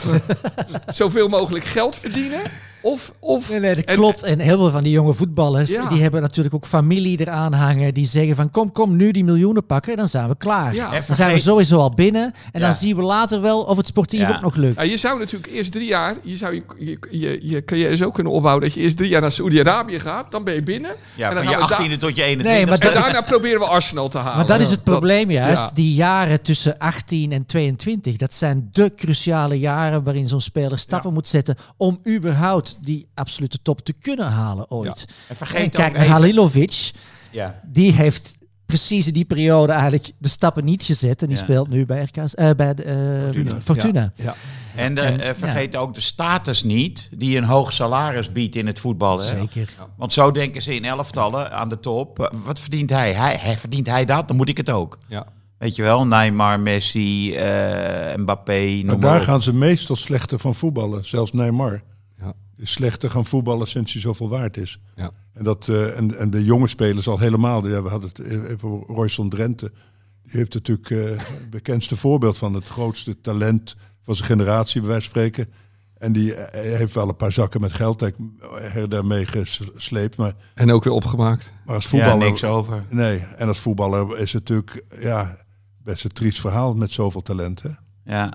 zoveel mogelijk geld verdienen? Of, of Nee, nee, dat en- klopt. En heel veel van die jonge voetballers, Ja. die hebben natuurlijk ook familie eraan hangen. Die zeggen van, kom, kom, nu die miljoenen pakken, dan zijn we klaar. Ja. En Dan zijn we vergeet- sowieso al binnen. En Ja. dan zien we later wel of het sportief Ja. ook nog lukt. Ja, je zou natuurlijk eerst drie jaar, je zou je, je, je, je carrière zo kunnen opbouwen dat je eerst drie jaar naar Saoedi-Arabië gaat, dan ben je binnen. Ja, en dan van je gaan we achttiende tot je eenentwintigste. Nee, maar En dat is- daarna proberen we Arsenal te halen. Maar dat is het probleem juist. ja. Die jaren tussen achttien en tweeëntwintig, dat zijn de cruciale jaren waarin zo'n speler stappen Ja. moet zetten om überhaupt die absolute top te kunnen halen ooit. En En vergeet kijk ook naar even... Halilovic, Ja. die heeft precies in die periode eigenlijk de stappen niet gezet. En die Ja. speelt nu bij, R K S, eh, bij de, eh, Fortuna. Fortuna. Ja. En, de, En- eh, vergeet ook de status niet die een hoog salaris biedt in het voetballen. Zeker. Want zo denken ze in elftallen aan de top. eh, Wat verdient hij? hij? hij verdient hij dat? Dan moet ik het ook. Ja. Weet je wel, Neymar, Messi, eh, Mbappé, noem Maar maar daar op. gaan ze meestal slechter van voetballen. Zelfs Neymar Ja. is slechter gaan voetballen sinds hij zoveel waard is. Ja. En, dat, eh, en, en de jonge spelers al helemaal. Ja, we hadden het even over Royston Drenthe. Die heeft natuurlijk eh, het bekendste voorbeeld van het grootste talent van zijn generatie, bij wijze van spreken. En die eh, heeft wel een paar zakken met geld her daarmee gesleept. Maar, En ook weer opgemaakt. maar als Ja, voetballer... niks over. Nee, en als voetballer is het natuurlijk ja, best een triest verhaal met zoveel talent. Hè? Ja.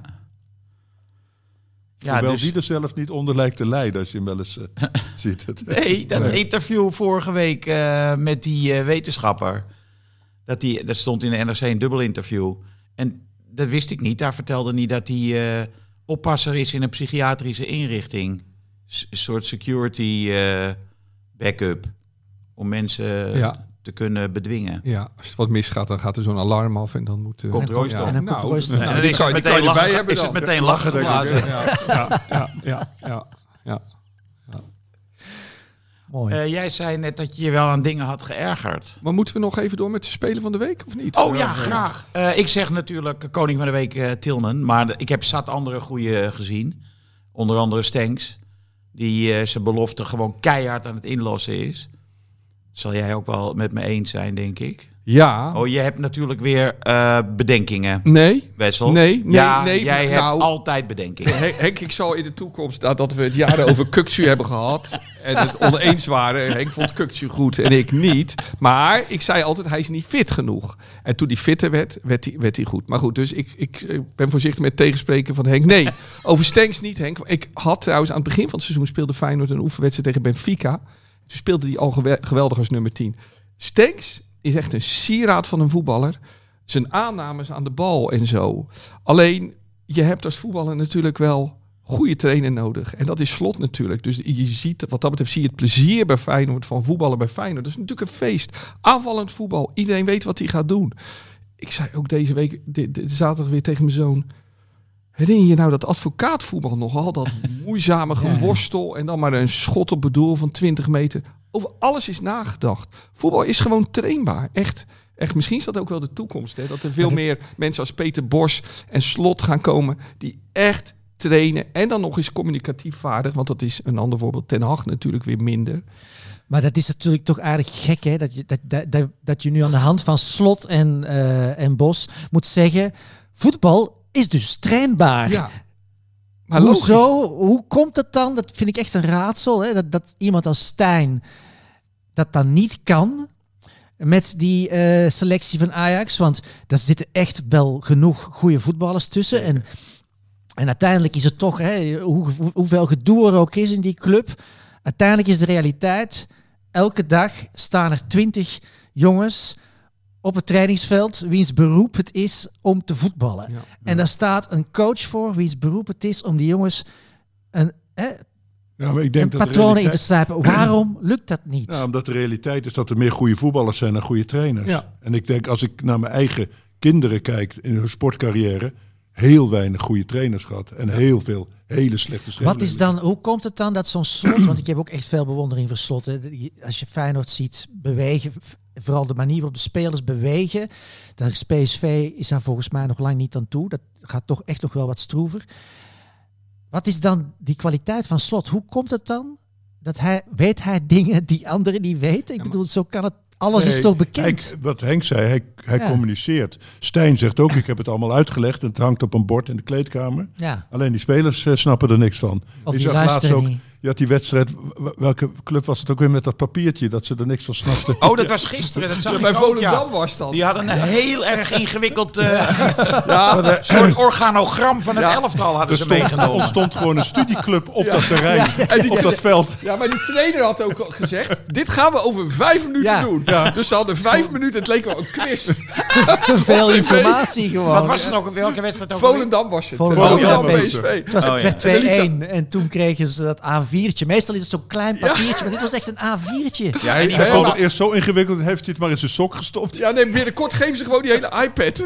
Ja, Hoewel dus- die er zelf niet onder lijkt te lijden als je hem wel eens eh, ziet. Het. Nee, dat Nee. interview vorige week eh, met die eh, wetenschapper. Dat, die, dat stond in de N R C een dubbel interview. En dat wist ik niet. Daar vertelde hij dat hij eh, oppasser is in een psychiatrische inrichting. S- Een soort security eh, backup. Om mensen Ja. te kunnen bedwingen. Ja, als het wat misgaat, dan gaat er zo'n alarm af en dan moet... eh, Komt En Royston. en dan komt nou, Royston. nou, En dan die is kan, het die meteen kan je erbij lachen, hebben is het dan. meteen Lachen, lachen denk ik, geblazen. Ja, ja, ja, ja, ja, ja. Mooi. Eh, jij zei net dat je je wel aan dingen had geërgerd. Maar moeten we nog even door met de Spelen van de Week, of niet? Oh ja, graag. Eh, ik zeg natuurlijk Koning van de Week eh Tilman. Maar de- ik heb zat andere goede gezien. Onder andere Stenks. Die eh, zijn belofte gewoon keihard aan het inlossen is. Zal jij ook wel met me eens zijn, denk ik. Ja. Oh, je hebt natuurlijk weer eh, bedenkingen, Nee. Wessel. Nee, nee, ja, nee, jij nou- hebt altijd bedenkingen. Henk, Henk, ik zal in de toekomst, nadat we het jaren over Kukçu hebben gehad en het oneens waren, Henk vond Kukçu goed en ik niet. Maar ik zei altijd, hij is niet fit genoeg. En toen hij fitter werd, werd hij, werd hij goed. Maar goed, dus ik, ik eh, ben voorzichtig met tegenspreken van Henk. Nee, over Stenks niet, Henk. Ik had trouwens aan het begin van het seizoen speelde Feyenoord een oefenwedstrijd tegen Benfica. Toen speelde hij al gewe- geweldig als nummer tien. Stenks is echt een sieraad van een voetballer. Zijn aannames aan de bal en zo. Alleen, je hebt als voetballer natuurlijk wel goede trainer nodig. En dat is Slot natuurlijk. Dus je ziet, wat dat betreft zie je het plezier bij Feyenoord van voetballen bij Feyenoord. Dat is natuurlijk een feest. Aanvallend voetbal. Iedereen weet wat hij gaat doen. Ik zei ook deze week, de, de, zaterdag weer tegen mijn zoon. Herinner je nou dat advocaatvoetbal nogal? Dat moeizame geworstel en dan maar een schot op het doel van twintig meter. Over alles is nagedacht. Voetbal is gewoon trainbaar. Echt. Echt, misschien is dat ook wel de toekomst. Hè? Dat er veel meer mensen als Peter Bosz en Slot gaan komen die echt trainen. En dan nog eens communicatief vaardig. Want dat is een ander voorbeeld. Ten Hag natuurlijk weer minder. Maar dat is natuurlijk toch eigenlijk gek, hè? Dat je, dat, dat, dat, dat je nu aan de hand van Slot en, eh en Bos moet zeggen, voetbal is dus trainbaar. Ja. Maar logisch. Hoezo? Hoe komt het dan? Dat vind ik echt een raadsel. Hè? Dat, dat iemand als Stijn dat dan niet kan met die uh, selectie van Ajax. Want daar zitten echt wel genoeg goede voetballers tussen. En, en uiteindelijk is het toch, hè, hoe, hoeveel gedoe er ook is in die club. Uiteindelijk is de realiteit, elke dag staan er twintig jongens op het trainingsveld wiens beroep het is om te voetballen. Ja, ja. En daar staat een coach voor wiens beroep het is om die jongens een, hè, ja, maar ik denk een dat patronen realiteit... in te slijpen. Waarom lukt dat niet? Ja, omdat de realiteit is dat er meer goede voetballers zijn dan goede trainers. Ja. En ik denk, als ik naar mijn eigen kinderen kijk in hun sportcarrière, heel weinig goede trainers gehad. En heel veel hele slechte trainers. Wat is dan, hoe komt het dan dat zo'n Slot, want ik heb ook echt veel bewondering voor Slot. Hè. Als je Feyenoord ziet bewegen, vooral de manier waarop de spelers bewegen, dan is P S V is daar volgens mij nog lang niet aan toe. Dat gaat toch echt nog wel wat stroever. Wat is dan die kwaliteit van Slot? Hoe komt het dan dat hij, weet hij dingen die anderen niet weten? Ik ja, bedoel, zo kan het, alles nee, is toch bekend? Hij, wat Henk zei, hij, hij ja. communiceert. Stijn zegt ook, ik heb het allemaal uitgelegd en het hangt op een bord in de kleedkamer. Ja. Alleen die spelers uh, snappen er niks van. Of je die zag laatst ook, niet. je had die wedstrijd, welke club was het ook weer met dat papiertje, dat ze er niks van snapten. Oh, dat was gisteren, dat zag ja, ik bij ook, Volendam ja. was dat. Die hadden een ja. heel erg ingewikkeld uh, ja. soort organogram van het ja. elftal hadden ze stond, meegenomen. Er ontstond gewoon een studieclub op ja. dat terrein, ja. en die, op dat veld. Ja, maar die trainer had ook al gezegd, dit gaan we over vijf minuten ja. doen. Ja. Dus ze hadden vijf minuten, het leek wel een quiz. Te, te veel informatie gewoon. Wat was het ook, welke wedstrijd ook? Volendam was het. Volendam P S V. Het was oh, het ja. werd twee-één en, en toen kregen ze dat A viertje. Meestal is het zo'n klein papiertje, ja. maar dit was echt een A viertje. Ja, en die hij vond het eerst zo ingewikkeld, heeft hij het maar in zijn sok gestopt. Ja, nee, binnenkort geven ze gewoon die hele iPad.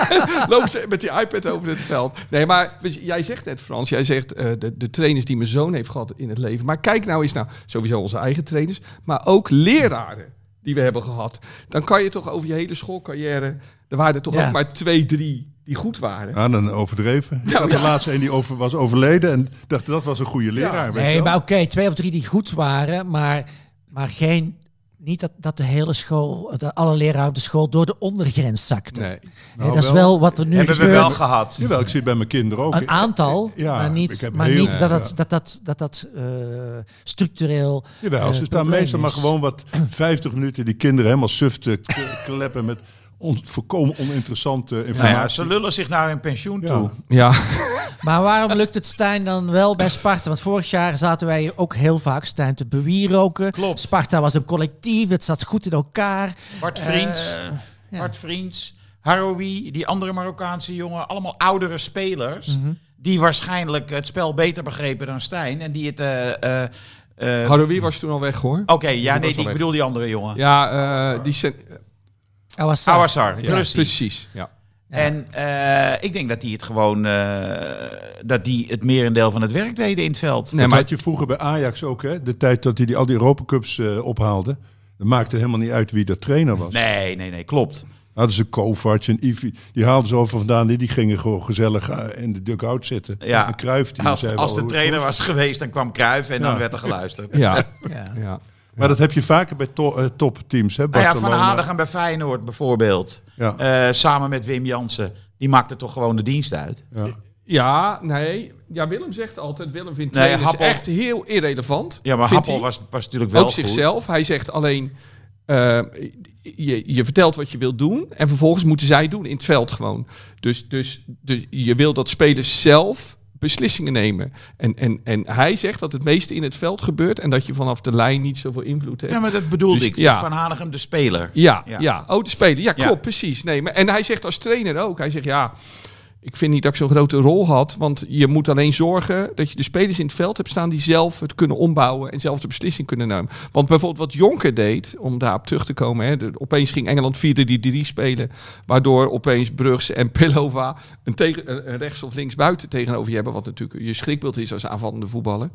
Lopen ze met die iPad over het veld. Nee, maar jij zegt net, Frans, jij zegt uh, de, de trainers die mijn zoon heeft gehad in het leven. Maar kijk nou eens naar sowieso onze eigen trainers, maar ook leraren die we hebben gehad. Dan kan je toch over je hele schoolcarrière, er waren er toch ja. ook maar twee, drie die goed waren. Ja, dan overdreven. Ik nou, had ja. de laatste een die over, was overleden en dacht dat was een goede leraar. Ja. Weet nee, je maar oké, okay, twee of drie die goed waren, maar, maar geen... Niet dat, dat de hele school, dat alle leraren op de school door de ondergrens zakten. Nee. Nee, nou, dat is wel, wel wat er nu hebben gebeurt. we wel gehad. Jawel, ik zie het bij mijn kinderen ook. Een aantal, ja, maar niet, maar heel, niet dat dat, ja. dat, dat, dat, dat uh, structureel... Jawel, ze uh, staan meestal maar is. gewoon wat vijftig minuten die kinderen helemaal suf te k- kleppen met on, volkomen oninteressante informatie. Nou ja, ze lullen zich naar hun pensioen ja. toe. Ja. Maar waarom lukt het Stijn dan wel bij Sparta? Want vorig jaar zaten wij ook heel vaak Stijn te bewieroken. Klopt. Sparta was een collectief, het zat goed in elkaar. Bart Vriends, Uh, ja. Bart Vriends, Haroui, die andere Marokkaanse jongen. Allemaal oudere spelers. Mm-hmm. Die waarschijnlijk het spel beter begrepen dan Stijn. En die het... Uh, uh, uh, Haroui was toen al weg, hoor. Oké, okay, ja, Die nee, was al die, ik weg. bedoel die andere jongen. Ja, uh, die... Sen- Awassar. Awassar, ja, precies. precies. Ja. Ja. En uh, ik denk dat die het gewoon, uh, dat die het merendeel van het werk deden in het veld. Nee, Dat maar had je vroeger bij Ajax ook, hè? De tijd dat hij die, al die Europacups uh, ophaalde. Dat maakte helemaal niet uit wie de trainer was. Nee, nee, nee, klopt. Hadden ze Kovac en Ivi, die haalden ze over vandaan. Die gingen gewoon gezellig uh, in de dugout zitten. Ja. En Cruijff, die Als, zei als wel de hoe het trainer was. was geweest, dan kwam Cruijff en Ja. dan werd er geluisterd. ja. Ja. ja. Maar dat heb je vaker bij to- uh, topteams, hè? Nou ja, Barcelona. Van Hanegem bij Feyenoord bijvoorbeeld. Ja. Uh, samen met Wim Jansen. Die maakte toch gewoon de dienst uit. Ja. Ja, nee. Ja, Willem zegt altijd, Willem vindt Nee, trainers Happel- echt heel irrelevant. Ja, maar vindt Happel hij. was, was natuurlijk wel Ook goed. zichzelf. Hij zegt alleen, uh, je, je vertelt wat je wilt doen en vervolgens moeten zij doen in het veld gewoon. Dus, dus, dus je wil dat spelers zelf beslissingen nemen. En, en, en hij zegt dat het meeste in het veld gebeurt en dat je vanaf de lijn niet zoveel invloed hebt. Ja, maar dat bedoelde Dus, ik. ja. Van Hanegem, de speler. Ja, Ja. ja. Oh, de speler. Ja, klopt, Ja. precies. Nee, maar, en hij zegt als trainer ook. Hij zegt, ja, ik vind niet dat ik zo'n grote rol had. Want je moet alleen zorgen dat je de spelers in het veld hebt staan die zelf het kunnen ombouwen en zelf de beslissing kunnen nemen. Want bijvoorbeeld wat Jonker deed, om daarop terug te komen. Hè, de, opeens ging Engeland vier drie drie spelen. Waardoor opeens Brugge en Pelova een, tegen, een, een rechts of links buiten tegenover je hebben. Wat natuurlijk je schrikbeeld is als aanvallende voetballer.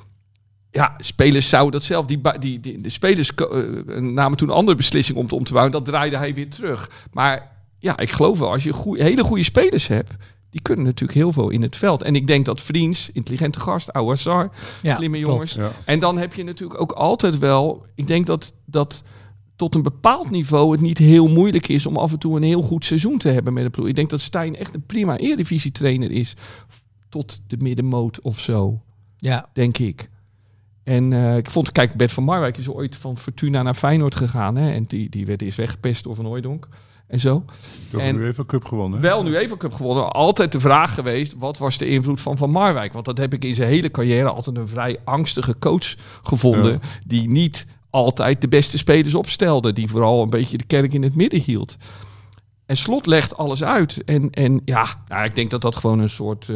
Ja, spelers zouden dat zelf. Die, die, die, de spelers uh, namen toen een andere beslissing om het om te bouwen. Dat draaide hij weer terug. Maar ja, ik geloof wel, als je goeie, hele goede spelers hebt, die kunnen natuurlijk heel veel in het veld. En ik denk dat Vriends, intelligente gast, Awassar, Ja, slimme klopt. jongens. Ja. En dan heb je natuurlijk ook altijd wel, ik denk dat, dat tot een bepaald niveau het niet heel moeilijk is om af en toe een heel goed seizoen te hebben met een ploeg. Ik denk dat Stijn echt een prima Eredivisie-trainer is. Tot de middenmoot of zo, Ja. denk ik. En uh, ik vond, kijk, Bert van Marwijk is ooit van Fortuna naar Feyenoord gegaan. Hè? En die, die werd eerst weggepest door Van Hooijdonk en zo. Toch En nu even Cup gewonnen. wel nu even Cup gewonnen. Altijd de vraag geweest, wat was de invloed van Van Marwijk? Want dat heb ik in zijn hele carrière altijd een vrij angstige coach gevonden. Ja. Die niet altijd de beste spelers opstelde. Die vooral een beetje de kerk in het midden hield. En Slot legt alles uit. En, en ja, nou, ik denk dat dat gewoon een soort... Uh,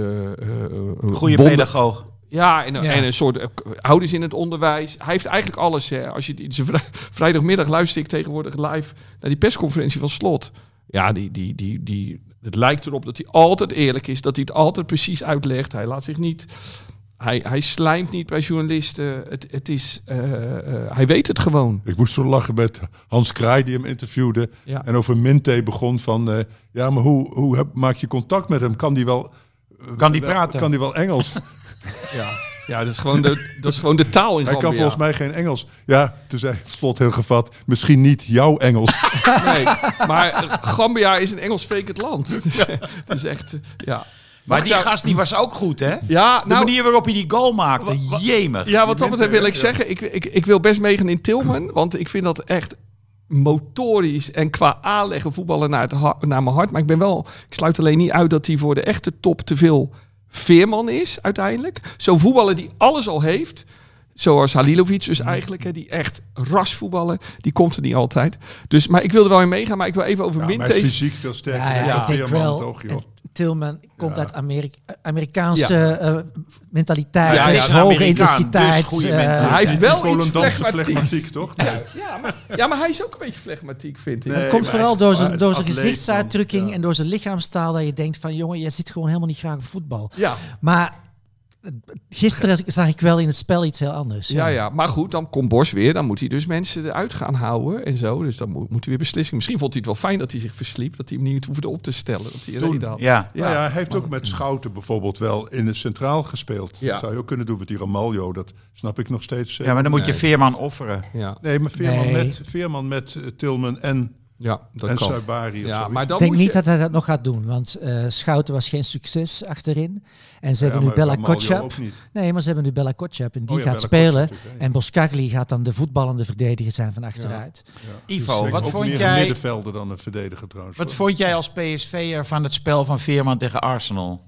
uh, Goede wonder- pedagoog. Ja, en, Ja. en een soort uh, ouders in het onderwijs. Hij heeft eigenlijk alles. Hè. Als je die, zijn vrij- vrijdagmiddag luister ik tegenwoordig live naar die persconferentie van Slot. Ja, die, die, die, die, het lijkt erop dat hij altijd eerlijk is. Dat hij het altijd precies uitlegt. Hij laat zich niet... Hij, hij slijmt niet bij journalisten. Het, het is, uh, uh, hij weet het gewoon. Ik moest zo lachen met Hans Kraai die hem interviewde. Ja. En over Minte begon van... Uh, ja, maar hoe, hoe heb, maak je contact met hem? Kan die wel... uh, Kan die wel- praten? Kan die wel Engels? Ja, ja dat, is gewoon de, dat is gewoon de taal in Hij kan Zambia. volgens mij geen Engels. Ja, toen zei Slot heel gevat... Misschien niet jouw Engels. Nee, maar Gambia is een Engels sprekend land. Dus, het is echt... Uh, ja. Maar Mag die ik daar- gast die was ook goed, hè? Ja, De nou... manier waarop hij die goal maakte. Wa- wa- Jemig. Ja, wat dat betreft wil ik Ja. zeggen, ik, ik, ik wil best meegaan in Tilman, want ik vind dat echt motorisch en qua aanleggen voetballen naar, het ha- naar mijn hart. Maar ik ben wel, ik sluit alleen niet uit dat hij voor de echte top te veel veerman is uiteindelijk. Zo'n voetballer die alles al heeft, zoals Halilovic dus eigenlijk, hè, die echt rasvoetballen, die komt er niet altijd. Dus, maar ik wil er wel in meegaan, maar ik wil even over Ja, maar hij is Mintees. fysiek veel sterker. Ja, ja, dan ik denk Veerman, wel. toch, joh. en Tilman komt Ja. uit Amerika Amerikaanse Ja. eh, mentaliteit, Ja, hij hij is is een hoge Amerikaan, intensiteit. dus goede eh, mentaliteit. Hij heeft Niet wel die iets Volendamse flegmatieks. flegmatiek, toch? Ja, ja, maar, ja, maar hij is ook een beetje flegmatiek, vind ik. Nee, Het komt maar vooral hij is- door hij zijn, is door zijn atleet, gezichtsuitdrukking man. Ja. en door zijn lichaamstaal dat je denkt van jongen, jij zit gewoon helemaal niet graag op voetbal. Ja. Maar eh, gisteren zag ik wel in het spel iets heel anders. Ja, ja, maar goed, dan komt Bos weer. Dan moet hij dus mensen eruit gaan houden en zo. Dus dan moet, moet hij weer beslissingen. Misschien vond hij het wel fijn dat hij zich versliep. Dat hij hem niet hoefde op te stellen. Dat hij reden had. Ja. Ja, ja, hij heeft ook met Schouten bijvoorbeeld wel in het centraal gespeeld. Ja. Dat zou je ook kunnen doen met die Ramaljo. Dat snap ik nog steeds. eh. ja, maar dan moet je Nee. Veerman offeren. Ja, Nee, maar Veerman Nee. met, Veerman met uh, Tilman en, ja dat en kan. Saibari. of Ja, zoiets. maar dan Ik denk moet niet je... dat hij dat nog gaat doen, want eh, Schouten was geen succes achterin. En ze Ja, hebben nu maar Bella Ramaljo Kotschap. ook niet. Nee, maar ze hebben nu Bella Kotschap en die Oh ja, gaat Bella spelen. Kotschap natuurlijk, hè. En Boskagli gaat dan de voetballende verdediger zijn van achteruit. Ivo, Dus wat ook vond meer een jij... middenvelder dan een verdediger trouwens. Wat hoor. vond jij als P S V'er van het spel van Veerman tegen Arsenal?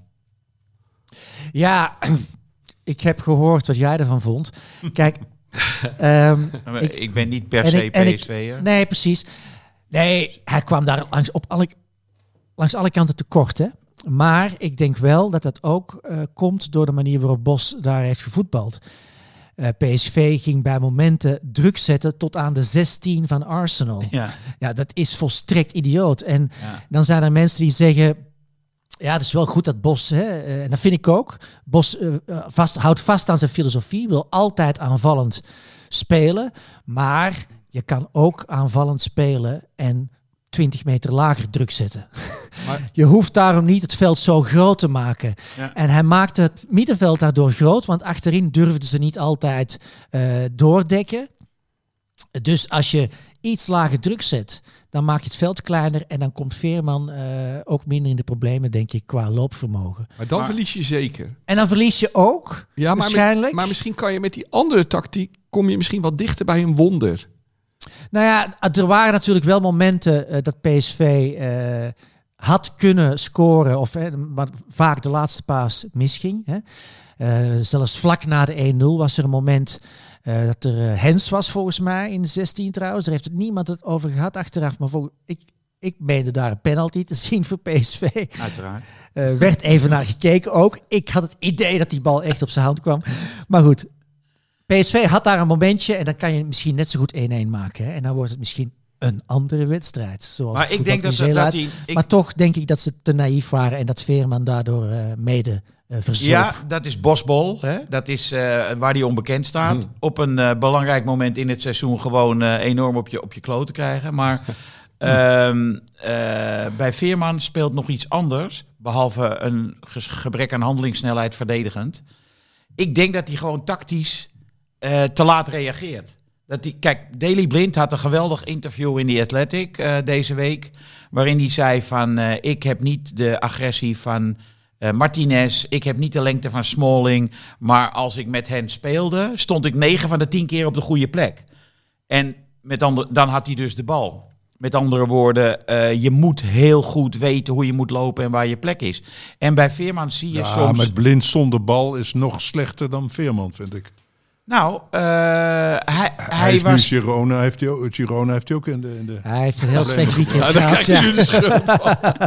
Ja, ik heb gehoord wat jij ervan vond. Kijk, ehm, Ik, ik- ben niet per en se ik- en ik- P S V'er. nee, precies. Nee, hij kwam daar langs, op alle, langs alle kanten tekort. Hè? Maar ik denk wel dat dat ook eh, komt door de manier waarop Bos daar heeft gevoetbald. Eh, P S V ging bij momenten druk zetten tot aan de zestien van Arsenal. Ja. Ja, dat is volstrekt idioot. En Ja. dan zijn er mensen die zeggen... Ja, het is wel goed dat Bos, hè, eh, en dat vind ik ook. Bos eh, eh, vast, houdt vast aan zijn filosofie, wil altijd aanvallend spelen. Maar je kan ook aanvallend spelen en twintig meter lager druk zetten. Maar- Je hoeft daarom niet het veld zo groot te maken. Ja. En hij maakte het middenveld daardoor groot, want achterin durfden ze niet altijd eh, doordekken. Dus als je iets lager druk zet, dan maak je het veld kleiner en dan komt Veerman eh, ook minder in de problemen, denk ik, qua loopvermogen. Maar dan Maar- verlies je zeker. En dan verlies je ook, Ja, maar, waarschijnlijk. maar misschien kan je met die andere tactiek... kom je misschien wat dichter bij een wonder. Nou ja, er waren natuurlijk wel momenten eh, dat P S V eh, had kunnen scoren, of eh, maar vaak de laatste paas misging. Hè. Eh, zelfs vlak na de een nul was er een moment eh, dat er eh, Hens was, volgens mij, in de zestien trouwens. Daar heeft het niemand het over gehad achteraf, maar vol, ik, ik meende daar een penalty te zien voor P S V. Uiteraard. Eh, werd even naar gekeken ook. Ik had het idee dat die bal echt op zijn hand kwam. Maar goed, P S V had daar een momentje en dan kan je misschien net zo goed één-één maken. Hè? En dan wordt het misschien een andere wedstrijd. Zoals Maar het ik denk dat, voetbal dat, nu dat zeer hij... ik- Maar toch denk ik dat ze te naïef waren en dat Veerman daardoor eh, mede uh, verzoop. Ja, dat is Bosbol. Hè? Dat is uh, waar hij onbekend staat. Hmm. Op een uh, belangrijk moment in het seizoen gewoon uh, enorm op je, op je kloot te krijgen. Maar um, uh, bij Veerman speelt nog iets anders. Behalve een ges- gebrek aan handelingssnelheid verdedigend. Ik denk dat hij gewoon tactisch uh, te laat reageert. Dat die, kijk, Daley Blind had een geweldig interview in The Athletic uh, deze week. Waarin hij zei van, uh, ik heb niet de agressie van uh, Martinez. Ik heb niet de lengte van Smalling. Maar als ik met hen speelde, stond ik negen van de tien keer op de goede plek. En met andere, dan had hij dus de bal. Met andere woorden, uh, je moet heel goed weten hoe je moet lopen en waar je plek is. En bij Veerman zie je ja, soms... met Blind zonder bal is nog slechter dan Veerman, vind ik. Nou, uh, hij, hij, hij heeft was... nu Girona, heeft hij ook, Girona heeft hij ook in de... In de Hij heeft een heel slecht weekend Ja, daar gehad. krijgt hij nu de schuld van.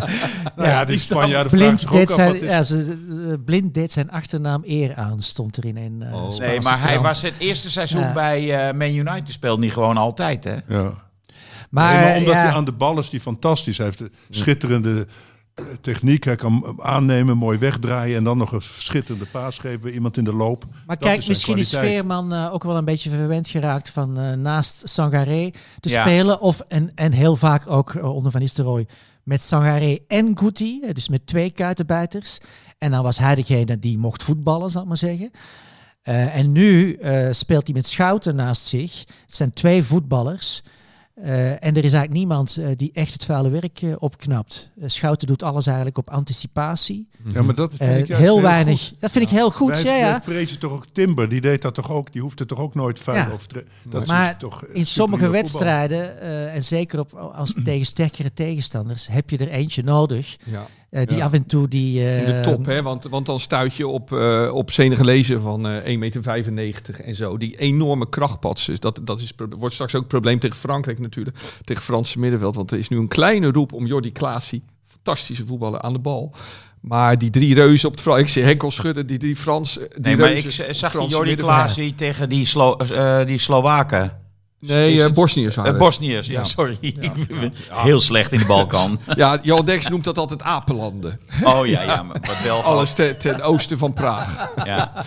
nou ja, die Spanjaarden vragen Blind zich ook deed, af zijn, wat is. ja, ze, uh, Blind deed zijn achternaam eer aan, stond erin in uh, Oh. Spaanse Nee, maar hij krant. was het eerste seizoen Ja. bij uh, Man United speelde niet gewoon altijd, hè? Ja. Maar, nee, maar omdat ja, hij aan de bal is, die fantastisch. Hij heeft een schitterende uh, techniek. Hij kan aannemen, mooi wegdraaien en dan nog een schitterende paas geven bij iemand in de loop. maar Dat kijk, is zijn misschien is kwaliteit. Veerman uh, ook wel een beetje verwend geraakt van uh, naast Sangaré te Ja. spelen. Of, en, en heel vaak ook uh, onder Van Nistelrooy met Sangaré en Guti. Uh, dus met twee kuitenbijters. En dan was hij degene die mocht voetballen, zal ik maar zeggen. Uh, en nu uh, speelt hij met Schouten naast zich. Het zijn twee voetballers. Uh, en er is eigenlijk niemand uh, die echt het vuile werk uh, opknapt. Uh, Schouten doet alles eigenlijk op anticipatie. Ja, maar dat vind Uh, ik juist heel weinig. goed. Dat vind ik heel goed. Wij, Ja, ja. wij vrezen toch ook Timber, die deed dat toch ook. Die hoefde toch ook nooit vuil Ja. over te... Dat Maar is toch in sommige superieur wedstrijden, uh, en zeker op, als tegen sterkere tegenstanders, heb je er eentje nodig. Ja. Uh, die Ja. af en toe die... uh, In de top, hè? Want, want dan stuit je op, uh, op Senegalezen van uh, één komma vijfennegentig meter en zo. Die enorme krachtpatsen. Dat, dat is, wordt straks ook een probleem tegen Frankrijk natuurlijk. Tegen Franse middenveld. Want er is nu een kleine roep om Jordi Klaasie, fantastische voetballer, aan de bal. Maar die drie reuzen op het Frans... Ik zie Henkel schudden, die drie Frans... Die Nee, maar reuzen ik op het zag je Franse Jordi middenveld. Klaasie tegen die, Slo uh, die Slowaken. Nee, Is uh, het- Bosniërs waren Uh, het. Bosniërs, ja, Ja. sorry. Ik ben heel slecht in de Balkan. Ja, Johan Derks noemt dat altijd apenlanden. Oh ja, ja, maar wat wel. Alles ten, ten oosten van Praag. Ja.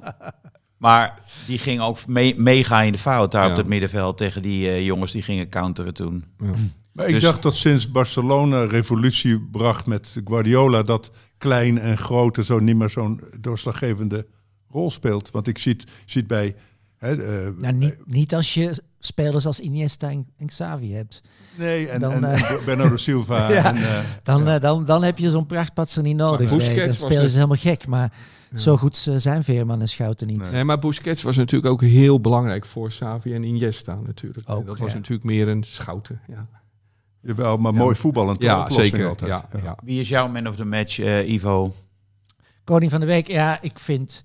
Maar die ging ook me mega in de fout daar Ja. op het middenveld tegen die uh, jongens die gingen counteren toen. Maar ik Dus- dacht dat sinds Barcelona revolutie bracht met Guardiola, dat klein en groot en zo niet meer zo'n doorslaggevende rol speelt. Want ik zie het, zie het bij... Hè, uh, nou, niet, niet als je spelers als Iniesta en, en Xavi hebt. nee, en, dan, en, uh, en Bernardo Silva. Ja. En, uh, Dan, ja. uh, dan, dan heb je zo'n prachtpatser niet nodig. Maar Nee, Busquets dan was spelen het- ze helemaal gek. Maar zo goed uh, zijn Veerman en Schouten niet. Nee. Nee, maar Busquets was natuurlijk ook heel belangrijk voor Xavi en Iniesta natuurlijk. Ook, En dat was ja. natuurlijk meer een schouten. Ja, Jawel, maar mooi voetballend. ja oplossing zeker. altijd. Ja, ja. Wie is jouw man of the match, uh, Ivo? Koning van de Week, ja, ik vind...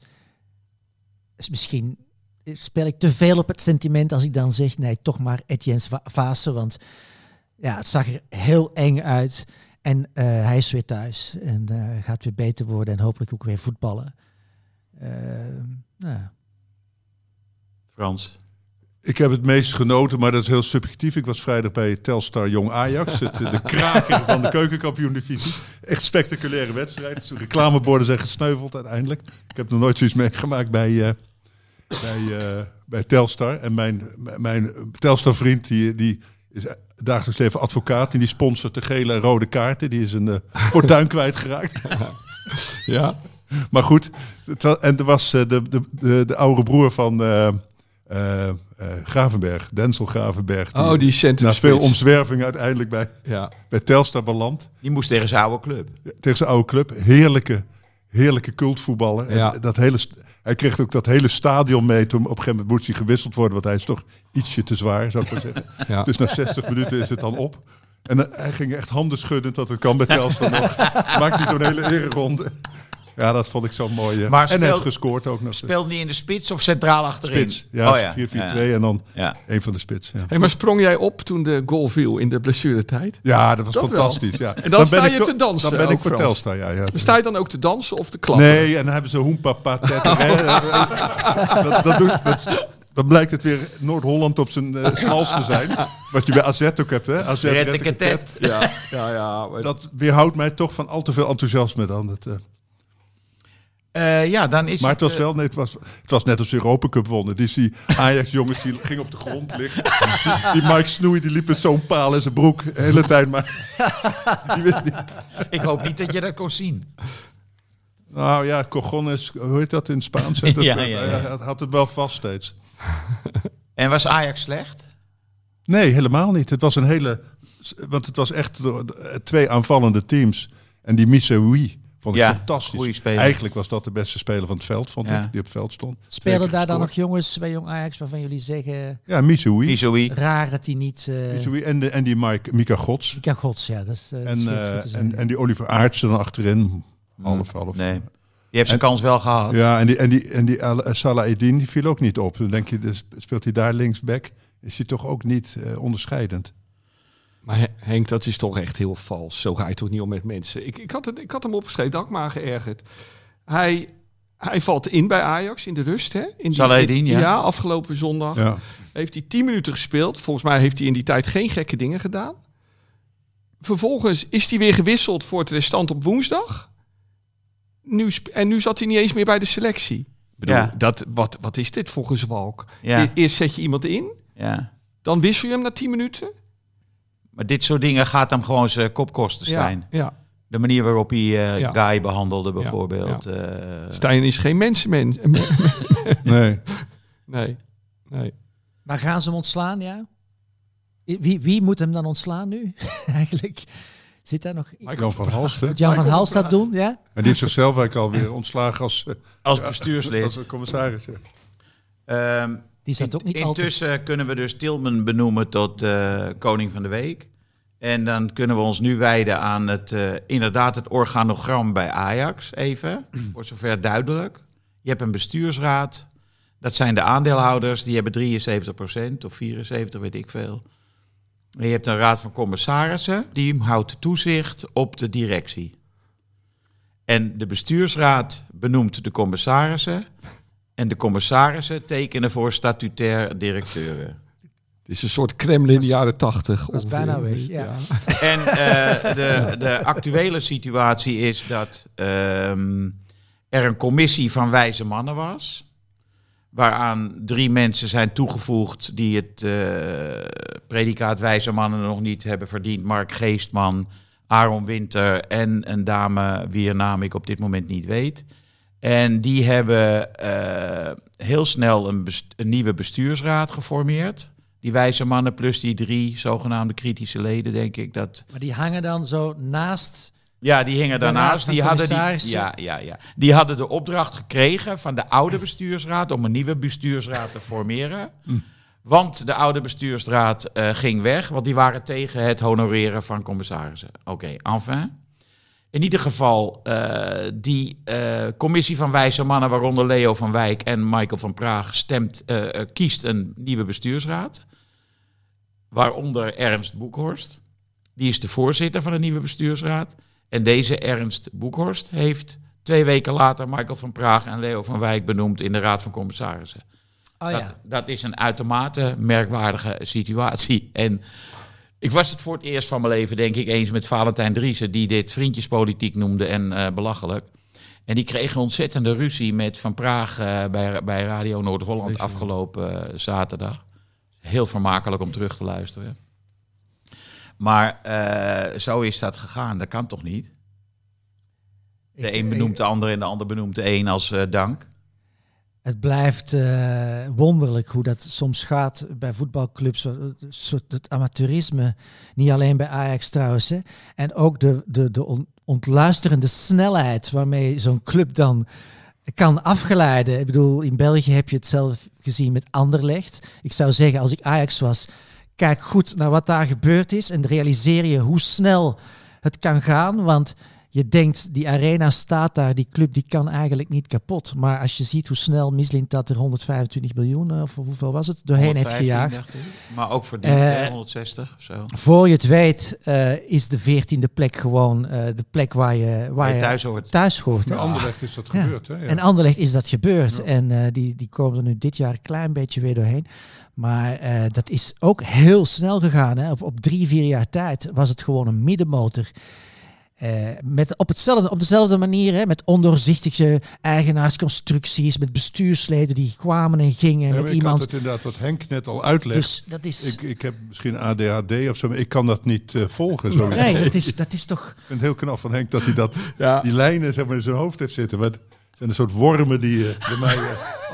Is misschien speel ik te veel op het sentiment als ik dan zeg... Nee, toch maar Etienne Va- Vaassen, want ja, het zag er heel eng uit. En uh, hij is weer thuis en uh, gaat weer beter worden en hopelijk ook weer voetballen. Uh, nou, Frans. Ik heb het meest genoten, maar dat is heel subjectief. Ik was vrijdag bij Telstar Jong Ajax, het, de kraker van de keukenkampioen-divisie. Echt spectaculaire wedstrijd. De reclameborden zijn gesneuveld uiteindelijk. Ik heb nog nooit zoiets meegemaakt bij, uh, bij, uh, bij Telstar. En mijn, mijn Telstar-vriend, die, die is dagelijks leven advocaat en die sponsort de gele en rode kaarten. Die is een uh, fortuin kwijtgeraakt. Ja. Maar goed, het was, en er was uh, de, de, de, de oude broer van... Uh, Uh, uh, Gravenberg, Denzel Gravenberg. Die, Oh, die centrum na veel spits. omzwervingen uiteindelijk bij, Ja. bij Telstar beland. Die moest tegen zijn oude club. Tegen zijn oude club. Heerlijke, heerlijke cultvoetballer. Ja. En dat hele, st- hij kreeg ook dat hele stadion mee. Toen op een gegeven moment moest hij gewisseld worden. Want hij is toch ietsje te zwaar, zou ik maar zeggen. Ja. Dus na zestig minuten is het dan op. En uh, hij ging echt handen schuddend dat het kan bij Telstar nog. Maakt hij zo'n hele ereronde. Ja, dat vond ik zo mooi. Uh. Maar en hij speelt- heeft gescoord ook nog. Speelde die in de spits of centraal achterin? Spits. Ja, Oh, ja. vier vier twee en dan Ja. een van de spits. Ja. Hey, maar sprong jij op toen de goal viel in de blessuretijd? Ja, dat was Dat wel. fantastisch. Ja. En dan sta ben je ik te to- dansen Dan ben ook, ik voor Frans. Telstar, ja. ja. Dan sta je dan ook te dansen of te klappen? Nee, en dan hebben ze hoempapa tetter. hè. dat, dat, doet, dat, dan blijkt het weer Noord-Holland op zijn uh, smalste te zijn. Wat je bij A Z ook hebt, hè? A Z, Retteketet. Ja, ja, ja. Maar Dat weerhoudt mij toch van al te veel enthousiasme dan. Het, uh. Uh, ja, dan is Maar het was uh, wel, nee, het was, het was net als de Europa Cup wonnen. Dus die Ajax-jongens die gingen op de grond liggen. Die, die Mike Snoei die liep met zo'n paal in zijn broek de hele tijd. Maar die wist niet. Ik hoop niet dat je dat kon zien. Nou ja, cojones, hoe heet dat in het Spaans? Dat, Ja, dat- ja, ja. Hij had het wel vast steeds. En En was Ajax slecht? Nee, helemaal niet. Het was een hele... Want het was echt twee aanvallende teams. En die Missouri vond ik Ja, fantastisch. goeie speler. Eigenlijk was dat de beste speler van het veld, vond Ja. ik, die op het veld stond. Spelen Zeker daar dan nog gescoord. jongens bij Jong Ajax waarvan jullie zeggen... Ja, Missouri. Missouri. Raar dat hij niet... Uh, Missouri en, de, en die Mike, Mika Gods. Mika Gods, ja. Dat is, uh, dat En, schijnt uh, goed te zijn. en, en die Oliver Aartsen dan achterin. Half, half. Nee. Die heeft zijn kans wel gehad. Ja, en die, en die, en die Al- Salah Eddin die viel ook niet op. Dan denk je, dus speelt hij daar linksback? Is hij toch ook niet uh, onderscheidend? Maar Henk, dat is toch echt heel vals. Zo ga je toch niet om met mensen. Ik, ik, had, het, ik had hem opgeschreven, dat had ik maar geërgerd. Hij, hij valt in bij Ajax in de rust. Hè? In die, Salah Eddin, ja. Ja, afgelopen zondag. Ja. Heeft hij tien minuten gespeeld. Volgens mij heeft hij in die tijd geen gekke dingen gedaan. Vervolgens is hij weer gewisseld voor het restant op woensdag. Nu, sp- en nu zat hij niet eens meer bij de selectie. Ik bedoel, Ja. dat, wat, wat is dit voor gezwalk? Ja. E- Eerst zet je iemand in, Ja. dan wissel je hem na tien minuten. Maar dit soort dingen gaat hem gewoon zijn kop kosten, Stijn. Ja, ja. De manier waarop hij uh, Ja. Guy behandelde bijvoorbeeld. Ja. Uh, Stijn is geen mensenmens. Nee. Nee, nee. Maar gaan ze hem ontslaan, ja? Wie, wie moet hem dan ontslaan nu? Eigenlijk zit daar nog... Jan van Halst, Moet Jan van Halst dat doen, ja? En die heeft zichzelf eigenlijk alweer ontslagen als, uh, als bestuurslid. als commissaris. Ja. Um, Die staat ook niet altijd... Intussen kunnen we dus Tilman benoemen tot uh, koning van de week. En dan kunnen we ons nu wijden aan het, uh, inderdaad het organogram bij Ajax even. Voor zover duidelijk. Je hebt een bestuursraad. Dat zijn de aandeelhouders. Die hebben drieënzeventig procent of vierenzeventig, weet ik veel. En je hebt een raad van commissarissen. Die houdt toezicht op de directie. En de bestuursraad benoemt de commissarissen. En de commissarissen tekenen voor statutair directeuren. Het is een soort Kremlin in de jaren tachtig. Dat is bijna weg, ja. En uh, de, de actuele situatie is dat um, er een commissie van wijze mannen was. Waaraan drie mensen zijn toegevoegd die het uh, predicaat wijze mannen nog niet hebben verdiend. Mark Geestman, Aaron Winter en een dame wier naam ik op dit moment niet weet. En die hebben uh, heel snel een, best- een nieuwe bestuursraad geformeerd. Die wijze mannen plus die drie zogenaamde kritische leden, denk ik. Dat... Maar die hangen dan zo naast... Ja, die hingen de raad daarnaast. van Die hadden, die, commissarissen. ja, ja, ja. die hadden de opdracht gekregen van de oude bestuursraad om een nieuwe bestuursraad te formeren. Mm. Want de oude bestuursraad uh, ging weg, want die waren tegen het honoreren van commissarissen. Oké, okay, enfin. In ieder geval, uh, die uh, commissie van wijze mannen, waaronder Leo van Wijk en Michael van Praag, stemt, uh, uh, kiest een nieuwe bestuursraad. Waaronder Ernst Boekhorst. Die is de voorzitter van de nieuwe bestuursraad. En deze Ernst Boekhorst heeft twee weken later Michael van Praag en Leo van Wijk benoemd in de Raad van Commissarissen. Oh, dat, ja. dat is een uitermate merkwaardige situatie. En ik was het voor het eerst van mijn leven, denk ik, eens met Valentijn Driessen, die dit vriendjespolitiek noemde en uh, belachelijk. En die kreeg een ontzettende ruzie met Van Praag uh, bij, bij Radio Noord-Holland afgelopen uh, zaterdag. Heel vermakelijk om terug te luisteren. Maar uh, zo is dat gegaan. Dat kan toch niet? De Ik- een benoemt de ander en de ander benoemt de een als uh, dank. Het blijft uh, wonderlijk hoe dat soms gaat bij voetbalclubs. Een soort het amateurisme, niet alleen bij Ajax trouwens. Hè. En ook de, de, de on- ontluisterende snelheid waarmee zo'n club dan kan afgeleiden. Ik bedoel, in België heb je het zelf gezien met Anderlecht. Ik zou zeggen, als ik Ajax was, kijk goed naar wat daar gebeurd is en realiseer je hoe snel het kan gaan. Want je denkt, die arena staat daar, die club die kan eigenlijk niet kapot. Maar als je ziet hoe snel Mislintat er honderdvijfentwintig miljoen, of hoeveel was het, doorheen heeft honderdvijftien, gejaagd. dacht ik. Maar ook verdiend, Uh, hè, honderdzestig of zo. Voor je het weet uh, is de veertiende plek gewoon uh, de plek waar je, waar Waar je je thuis hoort. thuis hoort. Bij hè. Anderlecht is dat Ja. gebeurd. Hè? Ja. En Anderlecht is dat gebeurd. Ja. En uh, die, die komen er nu dit jaar een klein beetje weer doorheen. Maar uh, dat is ook heel snel gegaan. Hè. Op, op drie, vier jaar tijd was het gewoon een middenmotor. Uh, met op, hetzelfde, op dezelfde manier, hè, met ondoorzichtige eigenaarsconstructies, met bestuursleden die kwamen en gingen, Ja, maar met ik iemand. had het inderdaad wat Henk net al uitlegt. Dus dat is. Ik, ik heb misschien A D H D of zo, maar ik kan dat niet uh, volgen. Zo. Nee, dat is, dat is toch. Ik vind het heel knap van Henk dat hij dat, Ja. die lijnen zeg maar, in zijn hoofd heeft zitten. Maar het zijn een soort wormen die uh, bij mij uh,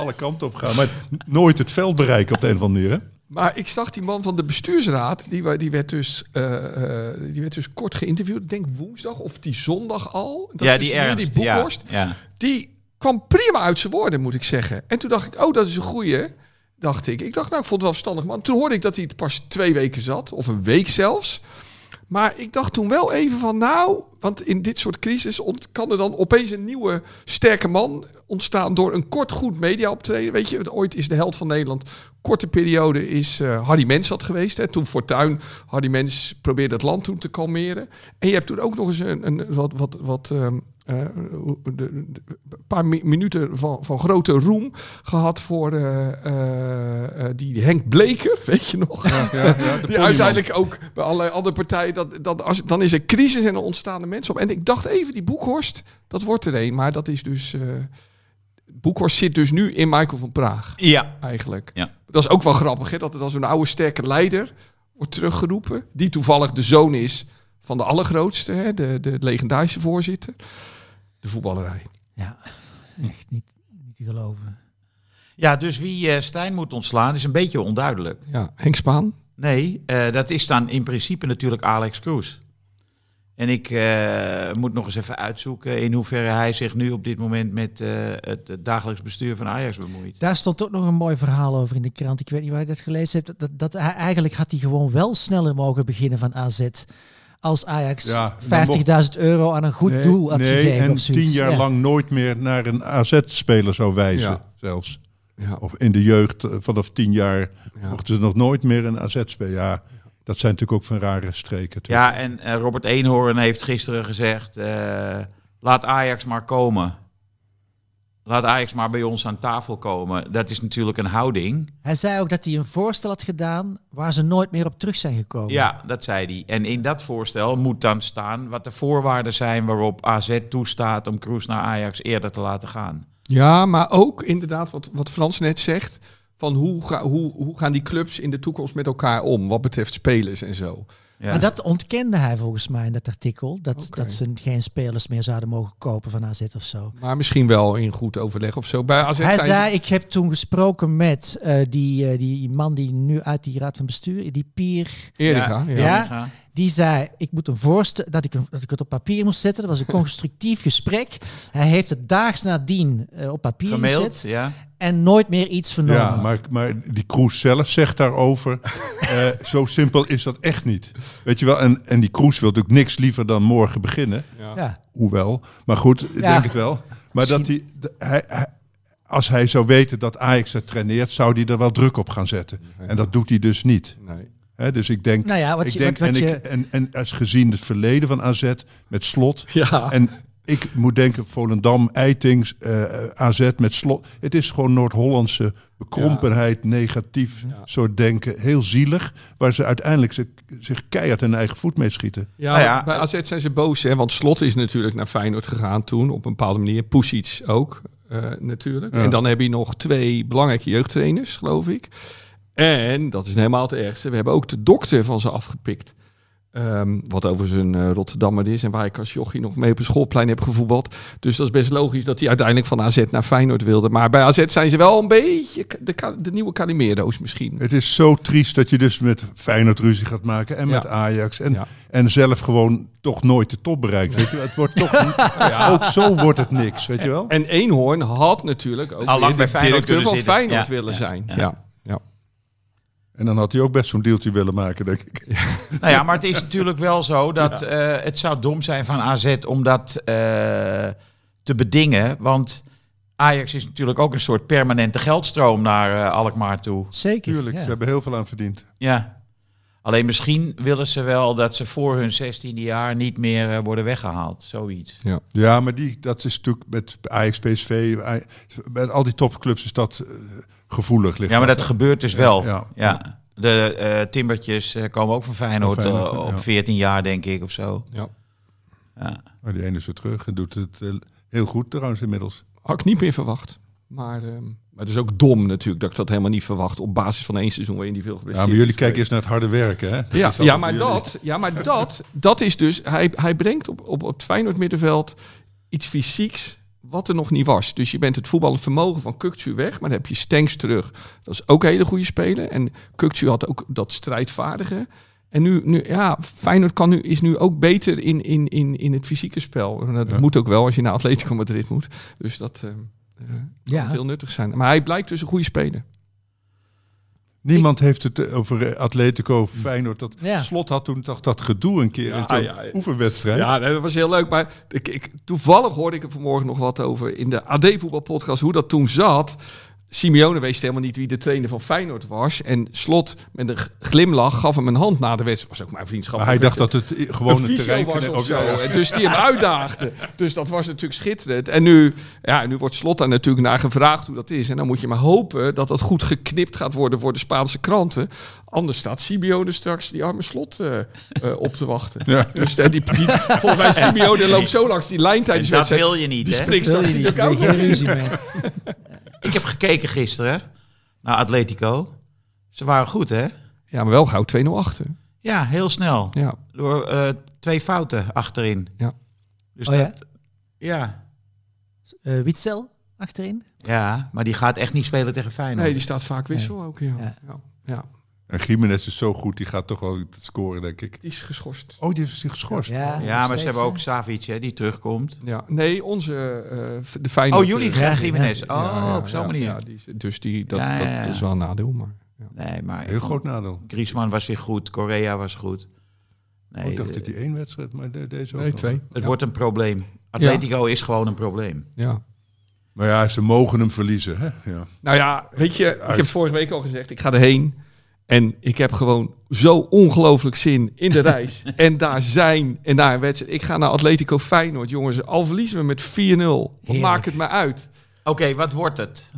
alle kanten op gaan. Maar nooit het veld bereiken op de een of andere manier. Hè? Maar ik zag die man van de bestuursraad, die, wa- die, werd, dus, uh, uh, die werd dus kort geïnterviewd. Ik denk woensdag of die zondag al. Dat ja, is die dus nu Ernst. die Boekhorst. Ja, ja. Die kwam prima uit zijn woorden, moet ik zeggen. En toen dacht ik, oh, dat is een goeie. Dacht ik. Ik dacht, nou, ik vond het wel verstandig. Maar toen hoorde ik dat hij het pas twee weken zat. Of een week zelfs. Maar ik dacht toen wel even van, nou... Want in dit soort crisis ont- kan er dan opeens een nieuwe sterke man ontstaan... door een kort goed media optreden. Weet je, ooit is de held van Nederland... korte periode is uh, Hardy Mens dat geweest. Hè. Toen Fortuyn, Hardy Mens probeerde het land toen te kalmeren. En je hebt toen ook nog eens een, een wat... wat, wat um, Uh, de, de, een paar mi- minuten van, van grote roem gehad voor uh, uh, uh, die Henk Bleker, weet je nog? Ja, ja, ja, die uiteindelijk ook bij allerlei andere partijen, dat, dat als, dan is er crisis en er ontstaan er mensen op. En ik dacht even, die Boekhorst, dat wordt er een, maar dat is dus... Uh, Boekhorst zit dus nu in Michael van Praag, Ja. eigenlijk. Ja. Dat is ook wel grappig, hè, dat er dan zo'n oude sterke leider wordt teruggeroepen, die toevallig de zoon is van de allergrootste, hè, de, de legendarische voorzitter. De voetballerij. Ja, echt niet, niet te geloven. Ja, dus wie uh, Stijn moet ontslaan is een beetje onduidelijk. Ja, Henk Spaan. Nee, uh, dat is dan in principe natuurlijk Alex Kroes. En ik uh, moet nog eens even uitzoeken in hoeverre hij zich nu op dit moment met uh, het, het dagelijks bestuur van Ajax bemoeit. Daar stond ook nog een mooi verhaal over in de krant. Ik weet niet waar je dat gelezen hebt. Dat, dat, dat hij, eigenlijk had hij gewoon wel sneller mogen beginnen van A Z... als Ajax Ja, vijftigduizend euro aan een goed nee, doel had nee, gegeven. en of zoiets. tien jaar Ja. lang nooit meer naar een A Z-speler zou wijzen, Ja. zelfs. Ja. Of in de jeugd, eh, vanaf tien jaar, Ja. mochten ze nog nooit meer een A Z-speler. Ja, dat zijn natuurlijk ook van rare streken. toch? Ja, en uh, Robert Eenhoorn heeft gisteren gezegd, uh, laat Ajax maar komen. Laat Ajax maar bij ons aan tafel komen. Dat is natuurlijk een houding. Hij zei ook dat hij een voorstel had gedaan waar ze nooit meer op terug zijn gekomen. Ja, dat zei hij. En in dat voorstel moet dan staan wat de voorwaarden zijn waarop A Z toestaat om Kroes naar Ajax eerder te laten gaan. Ja, maar ook inderdaad wat, wat Frans net zegt. Van hoe, ga, hoe, hoe gaan die clubs in de toekomst met elkaar om? Wat betreft spelers en zo. Ja. Maar dat ontkende hij volgens mij in dat artikel. Dat, Oké. dat ze geen spelers meer zouden mogen kopen van A Z of zo. Maar misschien wel in goed overleg of zo. Bij A Z Hij zijn zei, ze- ik heb toen gesproken met uh, die, uh, die man die nu uit die raad van bestuur, die Pier, Erika, ja. Ja. Ja. die zei, ik moet een voorstel dat ik, een, dat ik het op papier moest zetten. Dat was een constructief gesprek. Hij heeft het daags nadien uh, op papier Gemaild, gezet ja. en nooit meer iets vernomen. Ja, maar, maar die Kroes zelf zegt daarover, uh, zo simpel is dat echt niet. Weet je wel, en, en die Kroes wil natuurlijk niks liever dan morgen beginnen. Ja. Ja. Hoewel, maar goed, ik Ja. denk het wel. Maar dat hij, de- hij, hij, als hij zou weten dat Ajax het traineert, zou hij er wel druk op gaan zetten. En dat doet hij dus niet. Nee. Hè, dus ik denk, Nou ja, wat ik je- denk wat- wat en, je- ik, en, en als gezien het verleden van A Z met Slot. Ja. En ik moet denken, Volendam, Eitings, uh, A Z met Slot. Het is gewoon Noord-Hollandse bekrompenheid, negatief Ja. soort denken. Heel zielig, waar ze uiteindelijk zich, zich keihard in hun eigen voet mee schieten. Ja, Nou ja, bij A Z zijn ze boos, hè? Want Slot is natuurlijk naar Feyenoord gegaan toen, op een bepaalde manier. Pusic ook, uh, natuurlijk. Ja. En dan heb je nog twee belangrijke jeugdtrainers, geloof ik. En, dat is helemaal het ergste, we hebben ook de dokter van ze afgepikt. Um, wat over zijn uh, Rotterdammer is en waar ik als jochie nog mee op een schoolplein heb gevoetbald. Dus dat is best logisch dat hij uiteindelijk van A Z naar Feyenoord wilde. Maar bij A Z zijn ze wel een beetje de, ka- de nieuwe Calimero's misschien. Het is zo triest dat je dus met Feyenoord ruzie gaat maken en Ja. met Ajax. En, Ja. en zelf gewoon toch nooit de top bereikt. Weet je? wel. Het wordt toch, ook zo wordt het niks, weet je wel? En Eenhoorn had natuurlijk ook Al lang weer bij de Feyenoord directeur van kunnen zitten. Feyenoord Ja, willen ja, zijn. ja. Ja. Ja. En dan had hij ook best zo'n deeltje willen maken, denk ik. Nou ja, maar het is natuurlijk wel zo dat uh, het zou dom zijn van A Z om dat uh, te bedingen. Want Ajax is natuurlijk ook een soort permanente geldstroom naar uh, Alkmaar toe. Zeker. Tuurlijk, ja. ze hebben heel veel aan verdiend. Ja. Alleen misschien willen ze wel dat ze voor hun zestiende jaar niet meer uh, worden weggehaald. Zoiets. Ja, maar die, dat is natuurlijk met Ajax, P S V, Aj- met al die topclubs is dat uh, gevoelig. Ligt Ja, maar dat gebeurt dus wel. Ja, Ja. ja. De uh, Timbertjes uh, komen ook van Feyenoord, Van Feyenoord, uh, ja. op veertien jaar, denk ik, of zo. Ja. Ja. Maar die ene is weer terug en doet het uh, heel goed trouwens inmiddels. Had ik niet meer verwacht. Maar, um, maar het is ook dom natuurlijk dat ik dat helemaal niet verwacht op basis van één seizoen waarin die veel Ja, geblesseerd maar jullie is kijken geweest. eens naar het harde werken, hè? Dat Ja, is al ja, voor maar jullie. dat, ja, maar dat, dat is dus... Hij, hij brengt op, op, op het Feyenoord middenveld iets fysieks wat er nog niet was. Dus je bent het voetballend vermogen van Kökçü weg, maar dan heb je Stenks terug. Dat is ook een hele goede speler. En Kökçü had ook dat strijdvaardige. En nu, nu ja, Feyenoord kan nu, is nu ook beter in, in, in, in het fysieke spel. En dat Ja. moet ook wel als je naar Atletico Madrid moet. Dus dat uh, uh, Ja. kan veel nuttig zijn. Maar hij blijkt dus een goede speler. Niemand heeft het over Atletico Feyenoord. Dat Ja. Slot had toen toch dat gedoe een keer Ja, in zo'n ja, ja. oefenwedstrijd. Ja, nee, dat was heel leuk. Maar ik, ik, toevallig hoorde ik er vanmorgen nog wat over in de A D-voetbalpodcast, hoe dat toen zat. Simeone wist helemaal niet wie de trainer van Feyenoord was. En Slot met een glimlach gaf hem een hand na de wedstrijd. Was ook mijn vriendschap. Maar hij dacht dat het i- gewoon een een visio terrein was kon- of zo. ja, ja. En dus die hem uitdaagde. Dus dat was natuurlijk schitterend. En nu, ja, nu wordt Slot daar natuurlijk naar gevraagd hoe dat is. En dan moet je maar hopen dat dat goed geknipt gaat worden voor de Spaanse kranten. Anders staat Simeone straks die arme Slot uh, uh, op te wachten. Ja. Dus uh, die, die, volgens mij Simeone loopt zo langs die lijn tijdens de dat wedstrijd. wil je niet, Die hè? springt Wil straks je in niet, de wil je kou. geen ruzie mee. Ik heb gekeken gisteren naar Atletico. Ze waren goed, hè? Ja, maar wel gauw twee nul achter. Ja, heel snel. Ja. Door uh, twee fouten achterin. Ja. Dus Oh ja? dat, ja? Uh, Witzel achterin. Ja, maar die gaat echt niet spelen tegen Feyenoord. Nee, die staat vaak wissel ook. Ja. Ja. Ja. Ja. En Gimenez is zo goed, die gaat toch wel scoren, denk ik. Die is geschorst. Oh, die heeft zich geschorst. Ja, Ja, maar ze steeds, hebben hè. ook Savic, hè, die terugkomt. Ja. Nee, onze uh, de Feyenoord. Oh, jullie uh, gaan ja, Gimenez. ja. Oh, ja, ja, op zo'n ja, manier. Ja, die, is- dus die, dat, Ja, ja, ja. Dat, dat is wel een nadeel. Maar, ja. Nee, maar Heel groot nadeel. Griezmann was weer goed. Correa was goed. Nee, Oh, ik dacht eh, dat die één wedstrijd, maar de- deze ook Nee, nog. twee. het Ja. wordt een probleem. Atletico is gewoon een probleem. Ja. Maar ja, ze mogen hem verliezen. Hè? Ja. Nou ja, weet je, ik heb het vorige week al gezegd. Ik ga erheen. En ik heb gewoon zo ongelooflijk zin in de reis. En daar zijn en daar een wedstrijd. Ik ga naar Atletico Feyenoord, jongens. Al verliezen we met vier nul. Wat Heerlijk. maakt het me uit? Oké, wat wordt het?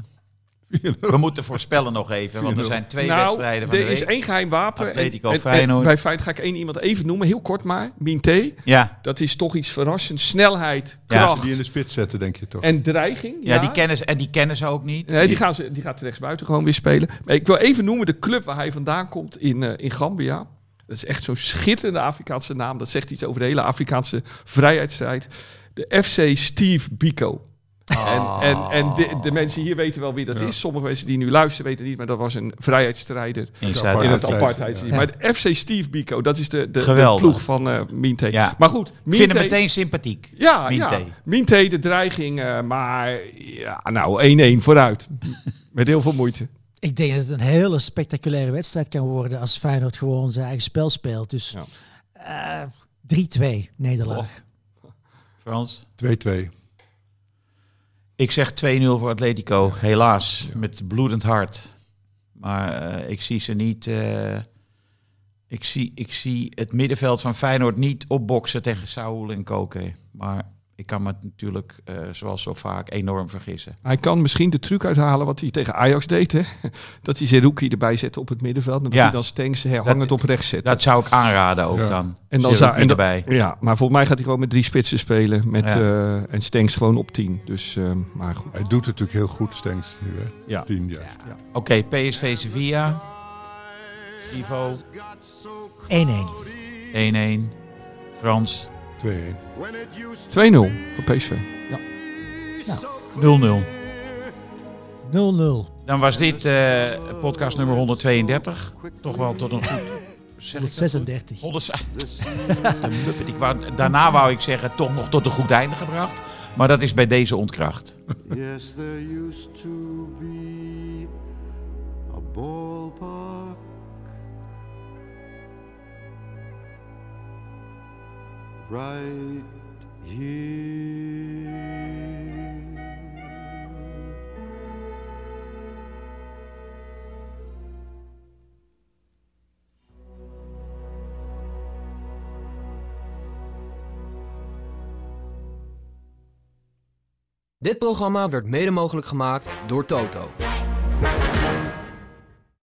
We moeten voorspellen nog even, want er zijn twee nou, wedstrijden van de er is week. één geheim wapen. Atletico En- en- Feyenoord. en bij Feyenoord ga ik één iemand even noemen. Heel kort maar. Minté. Ja, Dat is toch iets verrassends. Snelheid, Ja, kracht Die in de spits zetten, denk je toch? en dreiging. ja, die kennen ze, en die kennen ze ook niet. Nee, die, gaan ze, die gaat rechtsbuiten gewoon weer spelen. Maar ik wil even noemen de club waar hij vandaan komt in, uh, in Gambia. Dat is echt zo'n schitterende Afrikaanse naam. Dat zegt iets over de hele Afrikaanse vrijheidsstrijd. De F C Steve Biko. Oh. En, en, en de, de mensen hier weten wel wie dat Ja. is. Sommige mensen die nu luisteren weten niet, maar dat was een vrijheidsstrijder In in Zuid- het Ja. apartheidsregime. Ja. Maar de F C Steve Biko, dat is de, de, de Geweldig. ploeg van uh, Minté. Ja. Maar goed, Ik vind hem Minté- meteen sympathiek. ja, Minté. ja. Minté, de dreiging, uh, maar ja, nou, één-één vooruit. Met heel veel moeite. Ik denk dat het een hele spectaculaire wedstrijd kan worden als Feyenoord gewoon zijn eigen spel speelt. Dus Ja. eh, drie twee nederlaag. Frans? twee-twee. Ik zeg twee nul voor Atletico, helaas, met bloedend hart. Maar eh, ik zie ze niet... eh, ik, zie, ik zie het middenveld van Feyenoord niet opboksen tegen Saúl en Koke. Maar ik kan me natuurlijk, eh, zoals zo vaak, enorm vergissen. Hij kan misschien de truc uithalen wat hij tegen Ajax deed. Hè? Dat hij Zerouki erbij zette op het middenveld. En dat Ja. hij dan Stenks hangend op rechts zet. Dat zou ik aanraden ook Ja. dan. En dan zou Zerouki en dan- erbij. Ja, maar volgens mij gaat hij gewoon met drie spitsen spelen. Met, Ja. eh, en Stenks gewoon op tien. Dus, eh, maar goed. Hij doet het natuurlijk heel goed, Stenks. Nu, hè? Ja. Tien, ja. Oké, P S V Sevilla. Ivo, één-één. één-één. Frans, twee-één. twee nul voor P S V. Ja. nul nul. nul nul. Dan was dit eh, podcast nummer honderdtweeëndertig. Toch wel tot een goed... Zeg ik dat goed? honderdzesendertig. honderd De muppet. Ik wou, daarna wou ik zeggen, toch nog tot een goed einde gebracht. Maar dat is bij deze ontkracht. Yes, there used to be a ballpark right here. Dit programma werd mede mogelijk gemaakt door Toto.